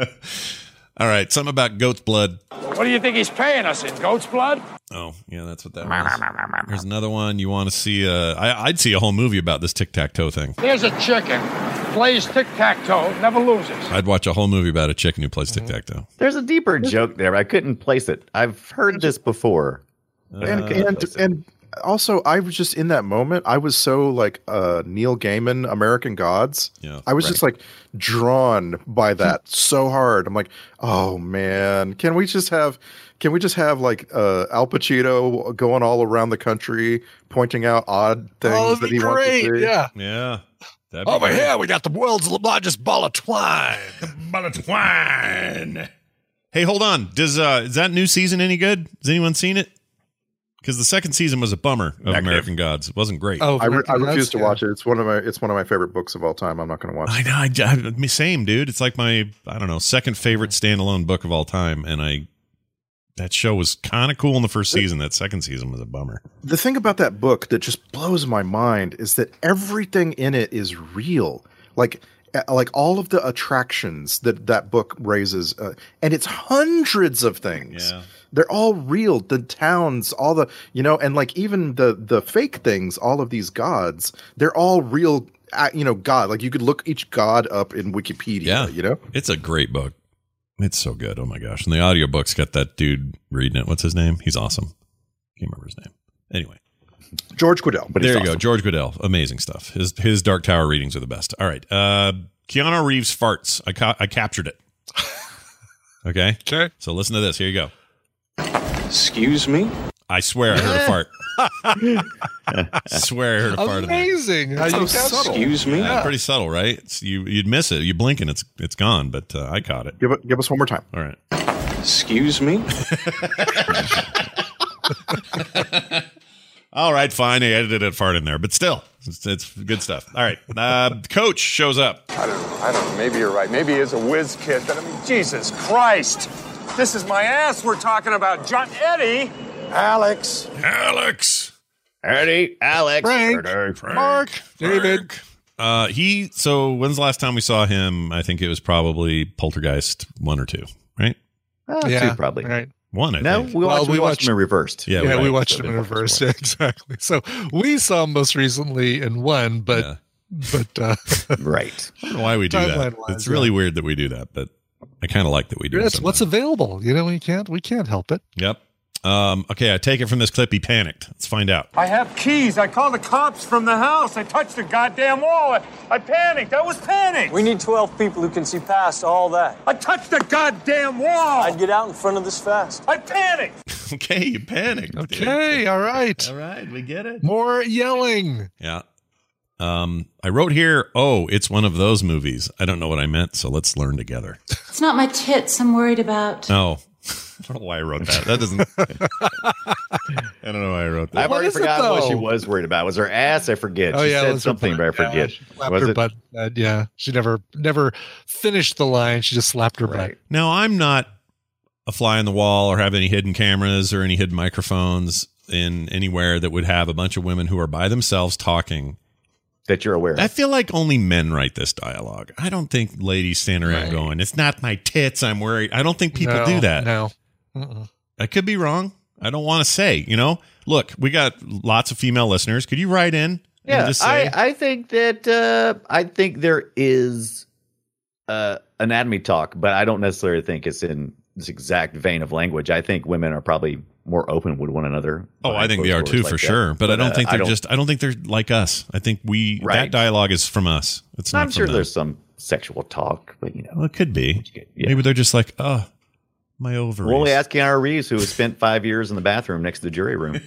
All right. Something about goat's blood. What do you think he's paying us in? Goat's blood? Oh, yeah, that's what that was. There's another one. You want to see? Uh, I, I'd see a whole movie about this tic-tac-toe thing. Here's a chicken. Plays tic-tac-toe, never loses. I'd watch a whole movie about a chicken who plays tic-tac-toe. There's a deeper joke there. I couldn't place it. I've heard this before. And and and also, I was just in that moment. I was so like uh, Neil Gaiman, American Gods. Yeah, I was right. just like drawn by that so hard. I'm like, oh man, can we just have? Can we just have like uh, Al Pacino going all around the country pointing out odd things Oh, that that'd he be wants great. to see? Yeah. Yeah. That'd be Over great. here, we got the world's largest ball of twine. Ball of twine. Hey, hold on. Does uh, is that new season any good? Has anyone seen it? Because the second season was a bummer of Negative. American Gods. It wasn't great. Oh, I, re- I American refuse Gods, to yeah. watch it. It's one of my it's one of my favorite books of all time. I'm not going to watch I it. know. I, I, me- same, dude. It's like my I don't know second favorite standalone book of all time, and I that show was kind of cool in the first season. That second season was a bummer. The thing about that book that just blows my mind is that everything in it is real. Like uh, like all of the attractions that that book raises, uh, and it's hundreds of things. Yeah. They're all real. The towns, all the you know, and like even the the fake things, all of these gods, they're all real. Uh, you know, god. Like you could look each god up in Wikipedia. Yeah. You know, It's a great book. It's so good. Oh my gosh. And the audiobook's got that dude reading it. What's his name? He's awesome. Can't remember his name. Anyway. George Guidall. But there he's you go. awesome. George Guidall. Amazing stuff. His his Dark Tower readings are the best. All right. Uh, Keanu Reeves farts. I ca- I captured it. Okay. Okay. So listen to this. Here you go. Excuse me? I swear I heard a fart. I swear I heard a fart. in there. Amazing. How So you got subtle. Excuse me? Yeah, pretty subtle, right? It's, you you'd miss it. You blink and it's it's gone. But uh, I caught it. Give it. Give us one more time. All right. Excuse me? All right, fine. I edited a fart in there, but still, it's, it's good stuff. All right, uh, Coach shows up. I don't know. I don't know. Maybe you're right. Maybe he is a whiz kid. But I mean, Jesus Christ. This is my ass we're talking about. John Eddie. Alex. Alex, Eddie, Alex, Frank, Frank. Mark, David. Uh, he. So when's the last time we saw him? I think it was probably Poltergeist one or two, right? Oh, Yeah, two probably. right. One. I No, think. we watched, Well, we we watched watched- them in reversed. Yeah, Yeah, we right. watched So them in they reverse. watched Yeah, exactly. So we saw them most recently in one, but Yeah. but uh, Right. I don't know why we do that. Timeline-wise, It's really yeah. weird that we do that, but I kind of like that we do. it that's what's sometimes. available. You know, we can't we can't help it. Yep. Um, okay, I take it from this clip. He panicked. Let's find out. I have keys. I called the cops from the house. I touched the goddamn wall. I, I panicked. I was panicked. We need twelve people who can see past all that. I touched the goddamn wall. I'd get out in front of this fast. I panicked. Okay, you panicked. dude. Okay, all right. All right, we get it. More yelling. Yeah. Um, I wrote here, oh, it's one of those movies. I don't know what I meant, so let's learn together. It's not my tits I'm worried about. No. I don't know why I wrote that. That doesn't. I don't know why I wrote that. I've What already is it, forgotten what she though? was worried about. Was her ass? I forget. Oh she yeah, it said was her something, butt. but I forget. Yeah, she slapped was her it? butt. Uh, yeah, she never never finished the line. She just slapped her Right. Now, I'm not a fly on the wall or have any hidden cameras or any hidden microphones in anywhere that would have a bunch of women who are by themselves talking. That you're aware of. I feel like only men write this dialogue. I don't think ladies stand around Right. going, it's not my tits, I'm worried. I don't think butt. people No, do that. No. Uh-uh. I could be wrong. I don't want to say, you know, look, we got lots of female listeners. Could you write in? and Yeah, just say, I, I think that uh, I think there is uh, anatomy talk, but I don't necessarily think it's in this exact vein of language. I think women are probably more open with one another. oh, I think they are closed too, doors for like that. sure. But, I don't uh, think they're don't- just, I don't think they're like us. I think we, that Right. dialogue is from us. It's not I'm from sure them. there's some sexual talk, but you know, Well, it could be. Yeah. Maybe they're just like, oh, my ovaries. we're only asking Keanu Reeves, who spent five years in the bathroom next to the jury room.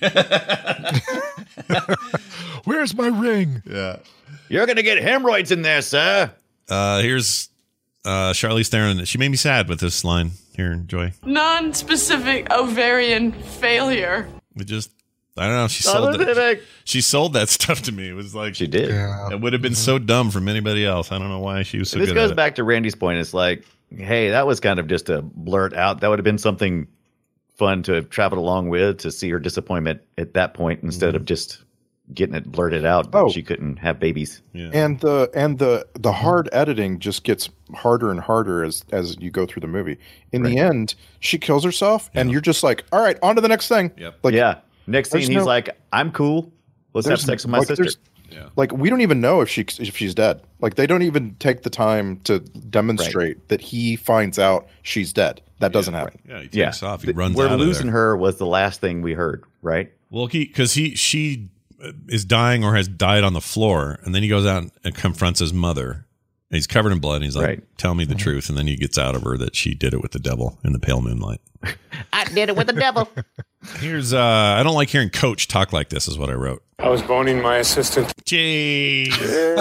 Where's my ring? Yeah. You're gonna get hemorrhoids in there, sir. Uh, here's uh, Charlize Theron. She made me sad with this line. Here, Joy. Non-specific ovarian failure. We just, I don't know. She sold that. She sold that stuff to me. It was like She did. Yeah. It would have been so dumb from anybody else. I don't know why she was so this good goes at it. back to Randy's point. It's like hey, that was kind of just a blurt out. That would have been something fun to have traveled along with, to see her disappointment at that point instead of just getting it blurted out that Oh. she couldn't have babies. And the and the the hard editing just gets harder and harder as as you go through the movie. In the end, she kills herself, and you're just like, all right, on to the next thing. Yep. Like, yeah. Next scene, there's he's no- like, I'm cool. Let's have there's- sex with my like, sister. there's- Like, we don't even know if she if she's dead. Like, they don't even take the time to demonstrate that he finds out she's dead. That doesn't happen. Yeah, he takes off. He runs We're out of losing there. her was the last thing we heard, right? Well, he because he she is dying or has died on the floor, and then he goes out and confronts his mother. And he's covered in blood, and he's like, Right. "Tell me the truth." And then he gets out of her that she did it with the devil in the pale moonlight. I did it with the devil. Here's uh I don't like hearing Coach talk like this, is what I wrote. I was boning my assistant. Jeez.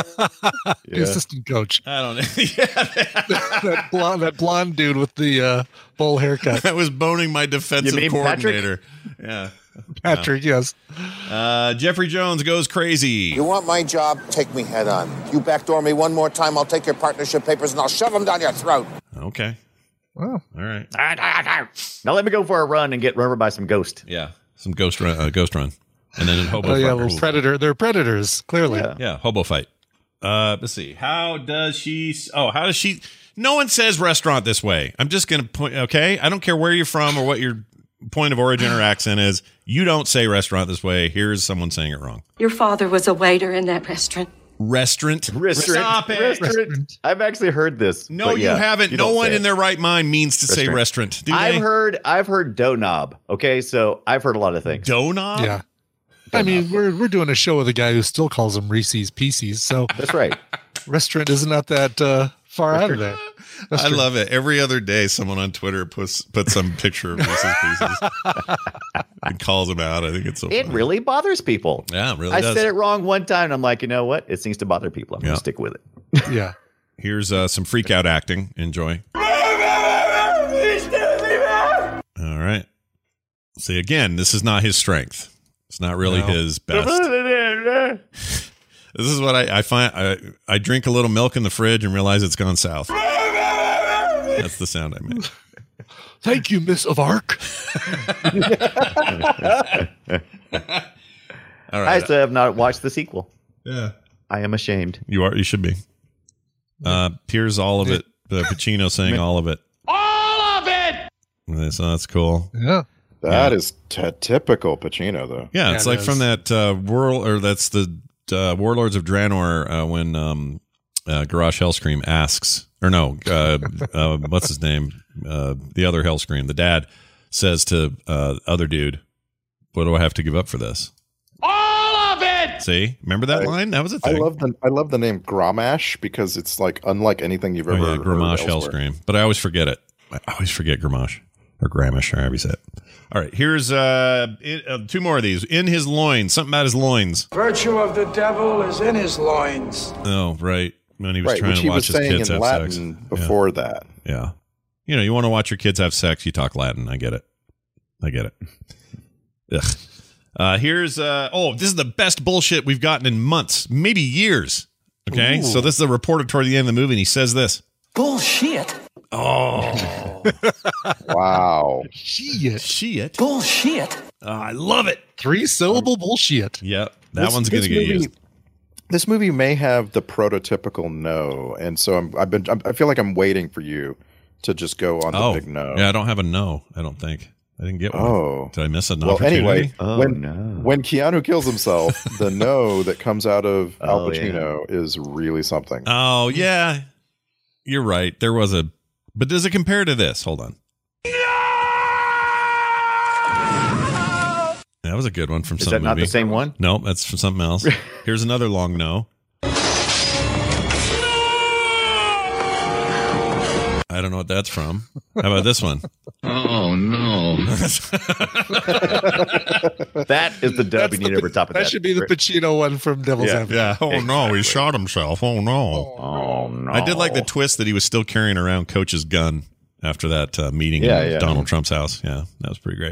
The assistant coach. I don't know. that blonde, that blonde dude with the uh, bowl haircut. I was boning my defensive You mean Patrick? coordinator. Yeah. Patrick, yes. Uh, Jeffrey Jones goes crazy. You want my job? Take me head on. You backdoor me one more time, I'll take your partnership papers and I'll shove them down your throat. Okay. Well, all right. Now let me go for a run and get run over by some ghost. Yeah, some ghost run, uh, ghost run, and then in hobo. Oh yeah, fight. well, predator. They're predators, clearly. Yeah. yeah, hobo fight. Uh, let's see. How does she? Oh, how does she? No one says restaurant this way. I'm just gonna point. Okay, I don't care where you're from or what your point of origin or accent is. You don't say restaurant this way. Here's someone saying it wrong. Your father was a waiter in that restaurant. Restaurant. Restaurant. Stop it. Restaurant. I've actually heard this. No, but you yeah, haven't. you no don't one say in it. their right mind means to say restaurant. Do I've they? heard. I've heard dough knob. Okay, so I've heard a lot of things. Dough knob. Yeah. I mean, we're we're doing a show with a guy who still calls them Reese's Pieces. So that's right. Restaurant is not that uh, far out of there. I love it. Every other day, someone on Twitter puts puts some picture of Reese's Pieces and calls them out. I think it's so It funny. really bothers people. Yeah, it really I does. said it wrong one time, and I'm like, you know what? It seems to bother people. I'm Yeah. going to stick with it. Yeah. Here's uh, some freak out acting. Enjoy. All right. See, again, this is not his strength. It's not really No. his best. This is what I, I find. I, I drink a little milk in the fridge and realize it's gone south. That's the sound I make. Thank you, Miss of Arc. All I right. still have not watched the sequel. Yeah. I am ashamed. You are. You should be. Uh, here's all of it. The Pacino saying all of it. All of it! So that's cool. Yeah. That is t- typical Pacino, though. Yeah, it's Yeah, it like from is. that uh, world, or that's the uh, Warlords of Draenor uh, when um, uh, Garrosh Hellscream asks, or no, uh, uh, what's his name? Uh, the other Hellscream, the dad says to uh, other dude, "What do I have to give up for this?" All of it! See, remember that I- line? That was a I thing. love the I love the name Grommash because it's like unlike anything you've Oh, ever yeah, heard Gramash elsewhere. Hellscream, but I always forget it. I always forget Gramash or Gramish, or however you say it. All right, here's uh, it, uh, two more of these. In his loins, something about his loins. Virtue of the devil is in his loins. Oh, right. When he was Right, trying which to he watch was his saying kids in have Latin sex. before yeah. that. Yeah. You know, you want to watch your kids have sex, you talk Latin. I get it. I get it. Ugh. Uh, here's, uh, oh, this is the best bullshit we've gotten in months, maybe years. Okay. Ooh. So this is the reporter toward the end of the movie, and he says this. Bullshit. Oh. Wow. Shit. Shit. Bullshit. Oh, I love it. Three syllable bullshit. Yep. That This- one's going to this get movie- used. This movie may have the prototypical no, and so I'm, I've been. I'm, I feel like I'm waiting for you to just go on the Oh, big no. yeah. I don't have a no. I don't think. I didn't get one. Oh. Did I miss an Well, opportunity? anyway, Oh, when no. when Keanu kills himself, the no that comes out of Al Oh, yeah. Pacino is really something. Oh, yeah. You're right. There was a. But does it compare to this? Hold on. That was a good one from Is some that not movie. the same one? No, that's from something else. Here's another long no. I don't know what that's from. How about this one? Oh, no. That is the dub you need over top of that. That should be the Pacino one from Devil's Yeah. Advocate. Yeah. Oh, no. He shot himself. Oh, no. Oh, no. I did like the twist that he was still carrying around Coach's gun after that uh, meeting Yeah, in yeah. Donald Trump's house. Yeah, that was pretty great.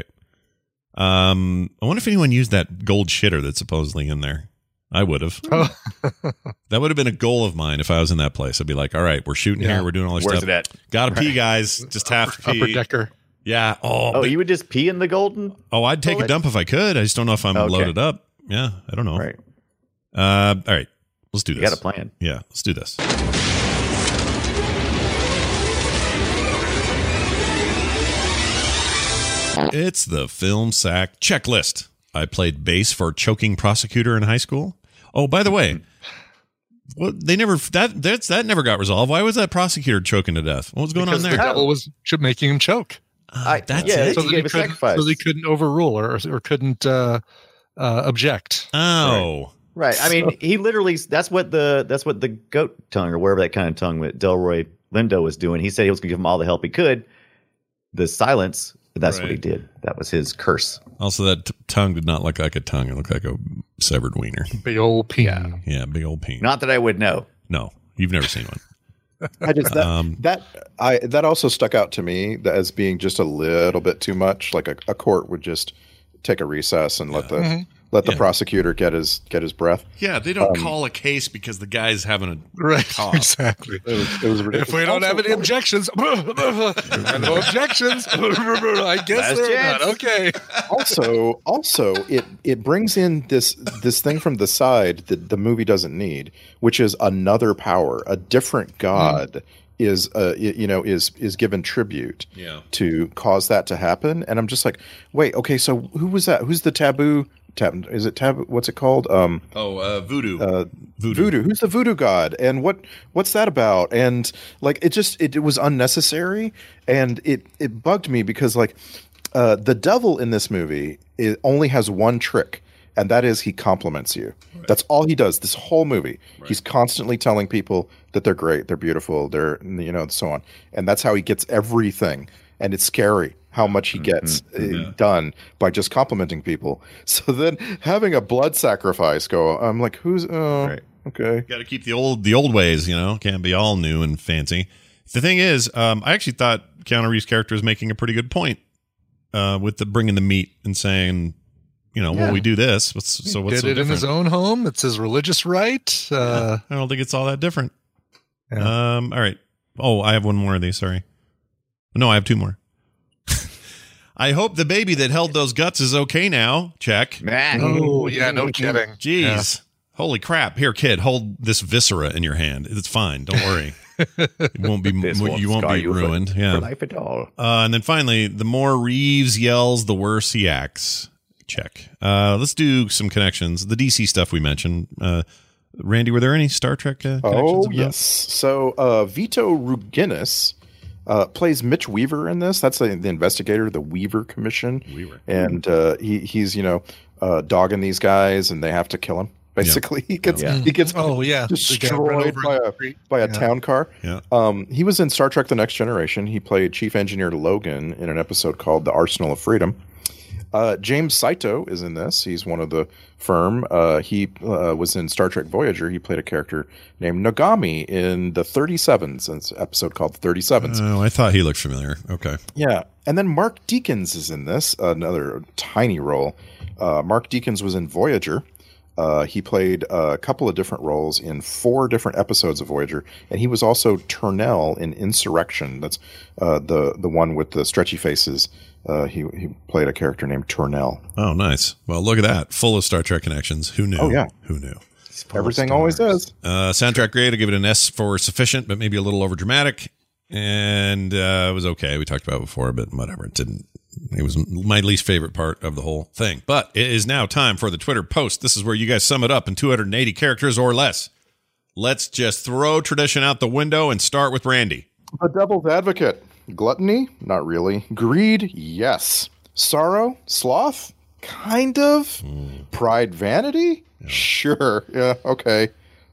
Um, I wonder if anyone used that gold shitter that's supposedly in there. I would have. Oh. That would have been a goal of mine if I was in that place. I'd be like, all right, we're shooting Yeah. here. We're doing all this Where's stuff. it at? Gotta pee, Right. guys. Just have to pee. Upper decker. Yeah. Oh, Oh, but- you would just pee in the golden? oh, I'd take a toilet? dump if I could. I just don't know if I'm Okay. loaded up. Yeah, I don't know. Right. Uh, all right. Let's do this. You got a plan. Yeah, let's do this. It's the Film Sack checklist. I played bass for choking prosecutor in high school. Oh, by the way, well, they never that that's that never got resolved. Why was that prosecutor choking to death? What was going Because on the there? devil was ch- making him choke. I, That's yeah, it. So he that, he gave a couldn't, sacrifice. so that he couldn't overrule or, or couldn't uh, uh, object. Oh, Right. I mean, he literally, that's what the, that's what the goat tongue or wherever that kind of tongue that Delroy Lindo was doing. He said he was going to give him all the help he could. The silence, that's what he Right. did. That was his curse. Also, that t- tongue did not look like a tongue. It looked like a severed wiener. Big old peen. Yeah, big old peen. Not that I would know. No, you've never seen one. I just that, Um, that I that also stuck out to me as being just a little bit too much. Like a, a court would just take a recess and let the Mhm. let the Yeah. prosecutor get his get his breath. Yeah, they don't Um, call a case because the guy's having a Right. cough. Exactly. It was, it was ridiculous. If we don't have any objections, no objections. I guess Last they're chance. not. Okay. also also it it brings in this this thing from the side that the movie doesn't need, which is another power, a different god is uh y- you know is is given tribute Yeah. to cause that to happen. And I'm just like, wait, okay, so who was that? Who's the taboo tab is it taboo what's it called? Um Oh, uh, voodoo. uh Voodoo. voodoo. Who's the voodoo god, and what what's that about? And like it just it, it was unnecessary, and it it bugged me because like uh the devil in this movie it only has one trick, and that is he compliments you. That's all he does this whole movie. He's constantly telling people that they're great, they're beautiful, they're you know so on, and that's how he gets everything. And it's scary how much he gets uh, done by just complimenting people. So then having a blood sacrifice go, I'm like, who's uh, Right. okay? Got to keep the old the old ways, you know. Can't be all new and fancy. The thing is, um, I actually thought Keanu Reeves' character was making a pretty good point uh, with the bringing the meat and saying, you know, Yeah. well, we do this. What's, so what's Did so it in different? his own home. It's his religious right. Uh, I don't think it's all that different. Yeah. Um, all right. Oh, I have one more of these. Sorry. No, I have two more. I hope the baby that held those guts is okay now. Check. oh, yeah, no kidding. Jeez. Holy crap. Here, kid, hold this viscera in your hand. It's fine. Don't worry. It won't be This won't you won't scar be you for- ruined. for yeah. life at all. Uh, and then finally, the more Reeves yells, the worse he acts. Check. Uh, let's do some connections. The D C stuff we mentioned. Uh, Randy, were there any Star Trek uh, connections? Oh of note? yes. So uh, Vito Ruginis uh, plays Mitch Weaver in this. That's the, the investigator, the Weaver Commission. Weaver. And uh, he he's you know uh, dogging these guys, and they have to kill him. Basically, he gets Yeah. he gets Oh, yeah. They get run destroyed over by in the a street. by a Yeah. town car. Yeah. Um, he was in Star Trek: The Next Generation. He played Chief Engineer Logan in an episode called The Arsenal of Freedom. Uh, James Saito is in this. He's one of the firm. Uh, he uh, was in Star Trek Voyager. He played a character named Nogami in the thirty-sevens, an episode called The thirty-sevens. Oh, I thought he looked familiar. Okay. Yeah. And then Mark Deakins is in this, another tiny role. Uh, Mark Deakins was in Voyager. Uh, he played a couple of different roles in four different episodes of Voyager, and he was also Turnell in Insurrection. That's uh, the the one with the stretchy faces. Uh, he he played a character named Turnell. Oh, nice. Well, look at that. Full of Star Trek connections. Who knew? Oh, yeah. Who knew? Everything always does. Uh, soundtrack grade, I give it an S for sufficient, but maybe a little over dramatic. And uh, it was okay. We talked about it before, but whatever. It didn't. It was my least favorite part of the whole thing. But it is now time for the Twitter post. This is where you guys sum it up in two hundred eighty characters or less. Let's just throw tradition out the window and start with Randy. The Devil's Advocate. Gluttony? Not really. Greed? Yes. Sorrow? Sloth? Kind of. Mm. Pride? Vanity? Yeah. Sure. Yeah, okay.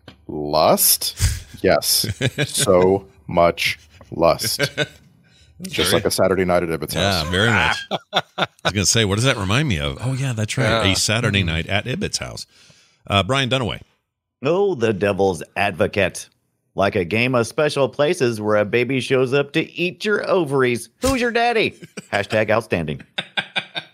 Lust? Yes. So much lust. Just very, like a Saturday night at Ibbott's yeah, house. very much. I was going to say, what does that remind me of? Oh, yeah, that's right. Yeah. A Saturday night at Ibbott's house. Uh, Brian Dunaway. Oh, the Devil's Advocate. Like a game of special places where a baby shows up to eat your ovaries. Who's your daddy? Hashtag outstanding.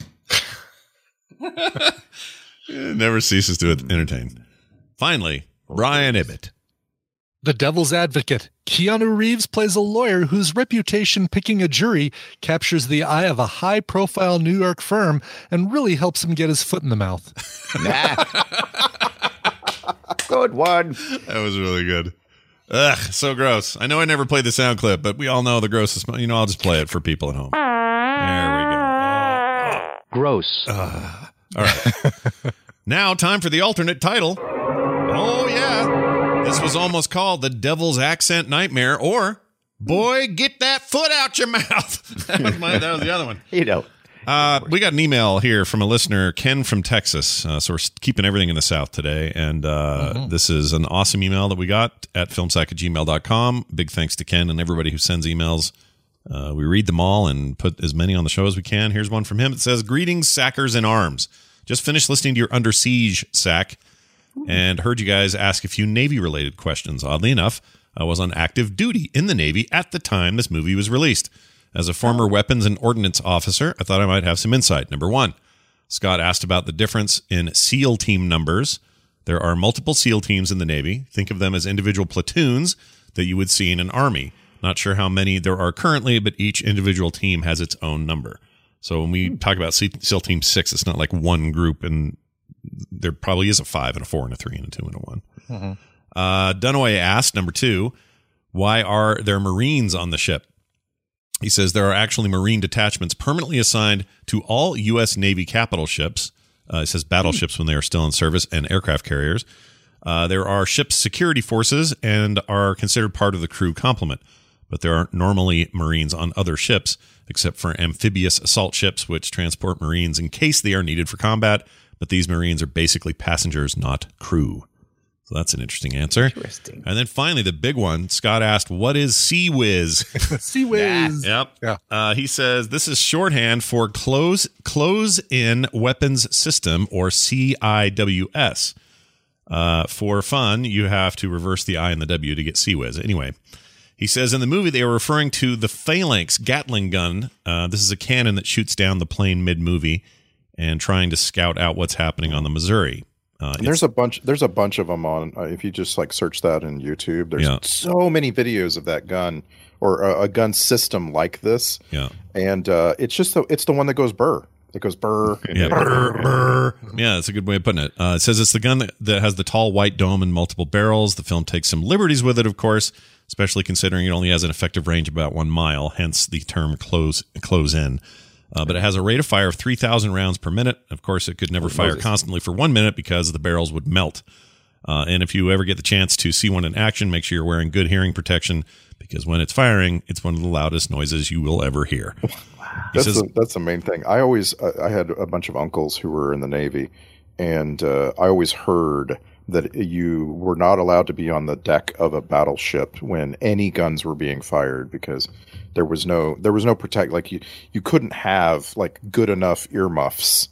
It never ceases to entertain. Finally, Brian Ibbett. The Devil's Advocate. Keanu Reeves plays a lawyer whose reputation picking a jury captures the eye of a high-profile New York firm and really helps him get his foot in the mouth. Good one. That was really good. Ugh, so gross. I know I never played the sound clip, but we all know the grossest. You know, I'll just play it for people at home. There we go. Oh. Gross. Uh, all right. Now, time for the alternate title. Oh, yeah. This was almost called The Devil's Accent Nightmare, or Boy, Get That Foot Out Your Mouth. That was, my, that was the other one. You know. Uh, we got an email here from a listener, Ken from Texas. Uh, so we're keeping everything in the South today. And uh, mm-hmm. this is an awesome email that we got at filmsack at gmail dot com. Big thanks to Ken and everybody who sends emails. Uh, we read them all and put as many on the show as we can. Here's one from him. It says, Greetings, Sackers in Arms. Just finished listening to your Under Siege, Sack, and heard you guys ask a few Navy-related questions. Oddly enough, I was on active duty in the Navy at the time this movie was released. As a former weapons and ordnance officer, I thought I might have some insight. Number one, Scott asked about the difference in SEAL team numbers. There are multiple SEAL teams in the Navy. Think of them as individual platoons that you would see in an Army. Not sure how many there are currently, but each individual team has its own number. So when we talk about SEAL Team six, it's not like one group, and there probably is a five and a four and a three and a two and a one. Mm-hmm. Uh, Dunaway asked, number two, why are there Marines on the ship? He says there are actually Marine detachments permanently assigned to all U S Navy capital ships. Uh, it says battleships when they are still in service and aircraft carriers. Uh, there are ship security forces and are considered part of the crew complement. But there aren't normally Marines on other ships, except for amphibious assault ships, which transport Marines in case they are needed for combat. But these Marines are basically passengers, not crew. So that's an interesting answer. Interesting. And then finally, the big one. Scott asked, what is C W I S? C W I S. Yep. Yeah. Uh, he says, this is shorthand for Close Close-In Weapons System, or C I W S. Uh, for fun, you have to reverse the I and the W to get C W I S. Anyway, he says in the movie they are referring to the Phalanx Gatling gun. Uh, this is a cannon that shoots down the plane mid-movie and trying to scout out what's happening on the Missouri. Uh, there's a bunch. There's a bunch of them on. Uh, if you just like search that in YouTube, there's yeah. so many videos of that gun or a, a gun system like this. Yeah, and uh, it's just the it's the one that goes burr. It goes burr. Yeah, burr, burr. Yeah, that's a good way of putting it. Uh, it says it's the gun that, that has the tall white dome and multiple barrels. The film takes some liberties with it, of course, especially considering it only has an effective range of about one mile. Hence the term "close close in." Uh, but it has a rate of fire of three thousand rounds per minute. Of course, it could never fire constantly for one minute because the barrels would melt. Uh, and if you ever get the chance to see one in action, make sure you're wearing good hearing protection because when it's firing, it's one of the loudest noises you will ever hear. That's, says, the, that's the main thing. I always, uh, I had a bunch of uncles who were in the Navy, and uh, I always heard that you were not allowed to be on the deck of a battleship when any guns were being fired because there was no there was no protect like you you couldn't have like good enough earmuffs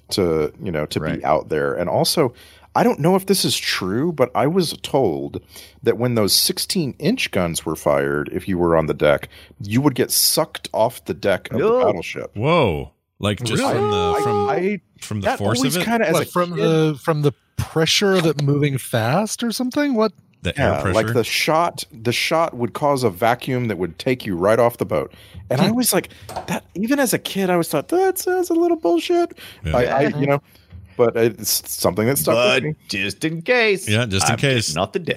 to you know to right. be out there. And also, I don't know if this is true, but I was told that when those sixteen inch guns were fired, if you were on the deck, you would get sucked off the deck of no. the battleship. Whoa! Like just really? from the from I, from the force of it, kind of like from kid, the from the pressure of it moving fast or something. What the yeah, air pressure? Like the shot, the shot would cause a vacuum that would take you right off the boat. And I was like, that. Even as a kid, I was thought that sounds a little bullshit. Yeah. I, I, you know, but it's something that stuck but with me. Just in case, yeah, just in I'm case, not the dick.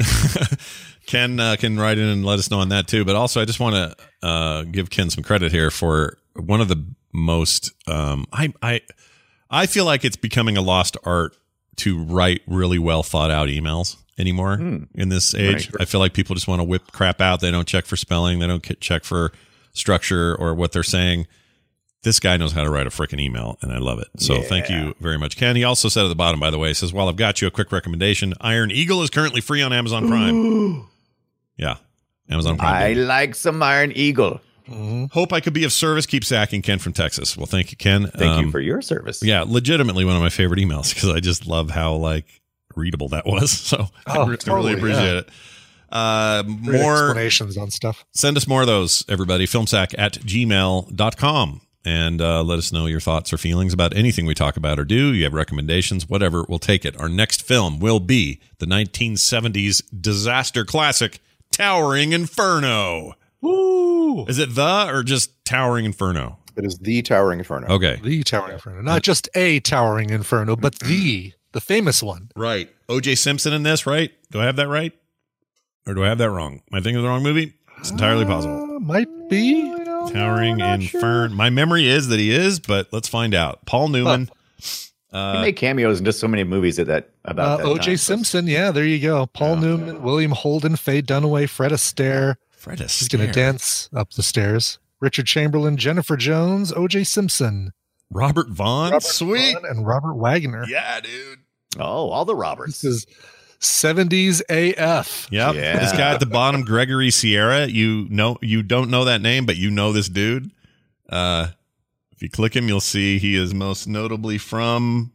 Ken uh, can write in and let us know on that too. But also, I just want to uh, give Ken some credit here for one of the most. Um, I I I feel like it's becoming a lost art to write really well thought out emails anymore mm. in this age. Right. I feel like people just want to whip crap out. They don't check for spelling. They don't check for structure or what they're saying. This guy knows how to write a freaking email, and I love it. So yeah. Thank you very much, Ken. He also said at the bottom, by the way, he says, while I've got you, a quick recommendation. Iron Eagle is currently free on Amazon Prime. Ooh. Yeah, Amazon Prime. I baby. like some Iron Eagle. Mm-hmm. Hope I could be of service. Keep sacking, Ken from Texas. Well, thank you, Ken. Thank um, you for your service. Yeah, legitimately one of my favorite emails because I just love how like readable that was. So oh, I, re- totally, I really appreciate yeah. it. Uh, Great more explanations on stuff. Send us more of those, everybody. Filmsack at gmail dot com. and uh, let us know your thoughts or feelings about anything we talk about or do. You have recommendations, whatever, we'll take it. Our next film will be the nineteen seventies disaster classic, Towering Inferno. Woo! Is it the or just Towering Inferno? It is the Towering Inferno. Okay. The Towering Inferno. Not just a Towering Inferno, but the, the famous one. Right. O J Simpson in this, right? Do I have that right? Or do I have that wrong? Am I thinking of the wrong movie? It's entirely possible. Uh, might be. Towering Inferno. Sure. My memory is that he is, but let's find out. Paul Newman. Huh. Uh, he made cameos in just so many movies at that about uh, that O J time. Simpson, yeah, there you go. Paul oh, Newman, yeah. William Holden, Faye Dunaway, Fred Astaire. Fred Astaire. He's going to dance up the stairs. Richard Chamberlain, Jennifer Jones, O J Simpson. Robert Vaughn. Robert Sweet. Vaughn and Robert Wagner. Yeah, dude. Oh, all the Roberts. This is seventies A F. Yep. Yeah. This guy at the bottom, Gregory Sierra. You know, you don't know that name, but you know this dude. Uh, if you click him, you'll see he is most notably from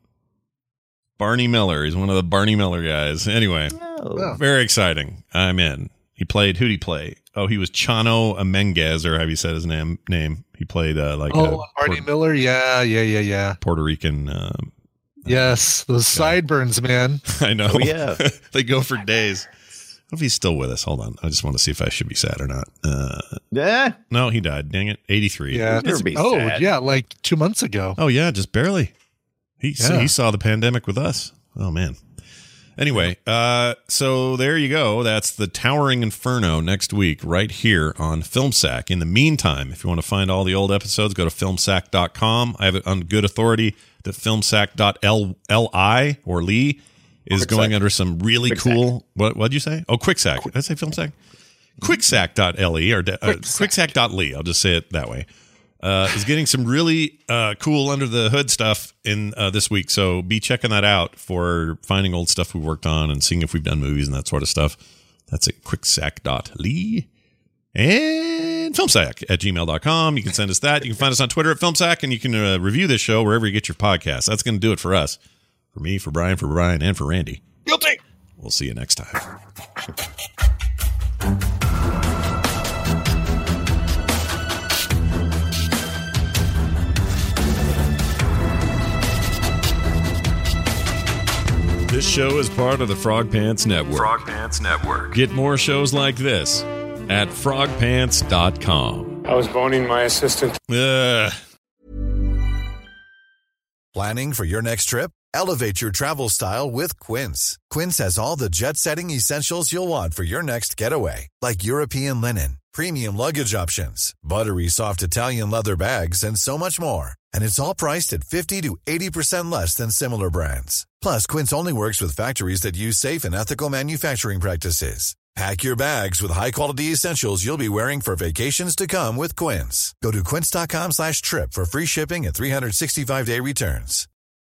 Barney Miller. He's one of the Barney Miller guys. Anyway, oh. very exciting. I'm in. He played, who'd he play? Oh, he was Chano Amenguez, or have you said his name? Name. He played uh, like oh, a Barney Puerto, Miller. Yeah, yeah, yeah, yeah. Puerto Rican. Uh, yes, those guy. Sideburns, man. I know. Oh, yeah. They go for days. If he's still with us, hold on. I just want to see if I should be sad or not. Uh, yeah. No, he died. Dang it. eighty-three. Yeah. Oh, sad. Yeah, like two months ago. Oh, yeah, just barely. He yeah. he saw the pandemic with us. Oh, man. Anyway, uh, so there you go. That's the Towering Inferno next week right here on FilmSack. In the meantime, if you want to find all the old episodes, go to film sack dot com. I have it on good authority that film sack dot L I or Lee is Quick going sack. under some really Quick cool. Sack. What what'd you say? Oh, QuickSack. Did I say FilmSack? QuickSack dot L E or uh, QuickSack dot Lee. I'll just say it that way. Uh, is getting some really uh, cool under the hood stuff in uh, this week. So be checking that out for finding old stuff we worked on and seeing if we've done movies and that sort of stuff. That's at quicksack dot lee and filmsack at gmail dot com. You can send us that. You can find us on Twitter at filmsack, and you can uh, review this show wherever you get your podcasts. That's going to do it for us. For me, for Brian, for Brian, and for Randy. Guilty. We'll see you next time. This show is part of the Frog Pants Network. Frog Pants Network. Get more shows like this at frog pants dot com. I was boning my assistant. Uh. Planning for your next trip? Elevate your travel style with Quince. Quince has all the jet-setting essentials you'll want for your next getaway, like European linen, premium luggage options, buttery soft Italian leather bags, and so much more. And it's all priced at fifty to eighty percent less than similar brands. Plus, Quince only works with factories that use safe and ethical manufacturing practices. Pack your bags with high-quality essentials you'll be wearing for vacations to come with Quince. Go to quince dot com slash trip for free shipping and three sixty-five day returns.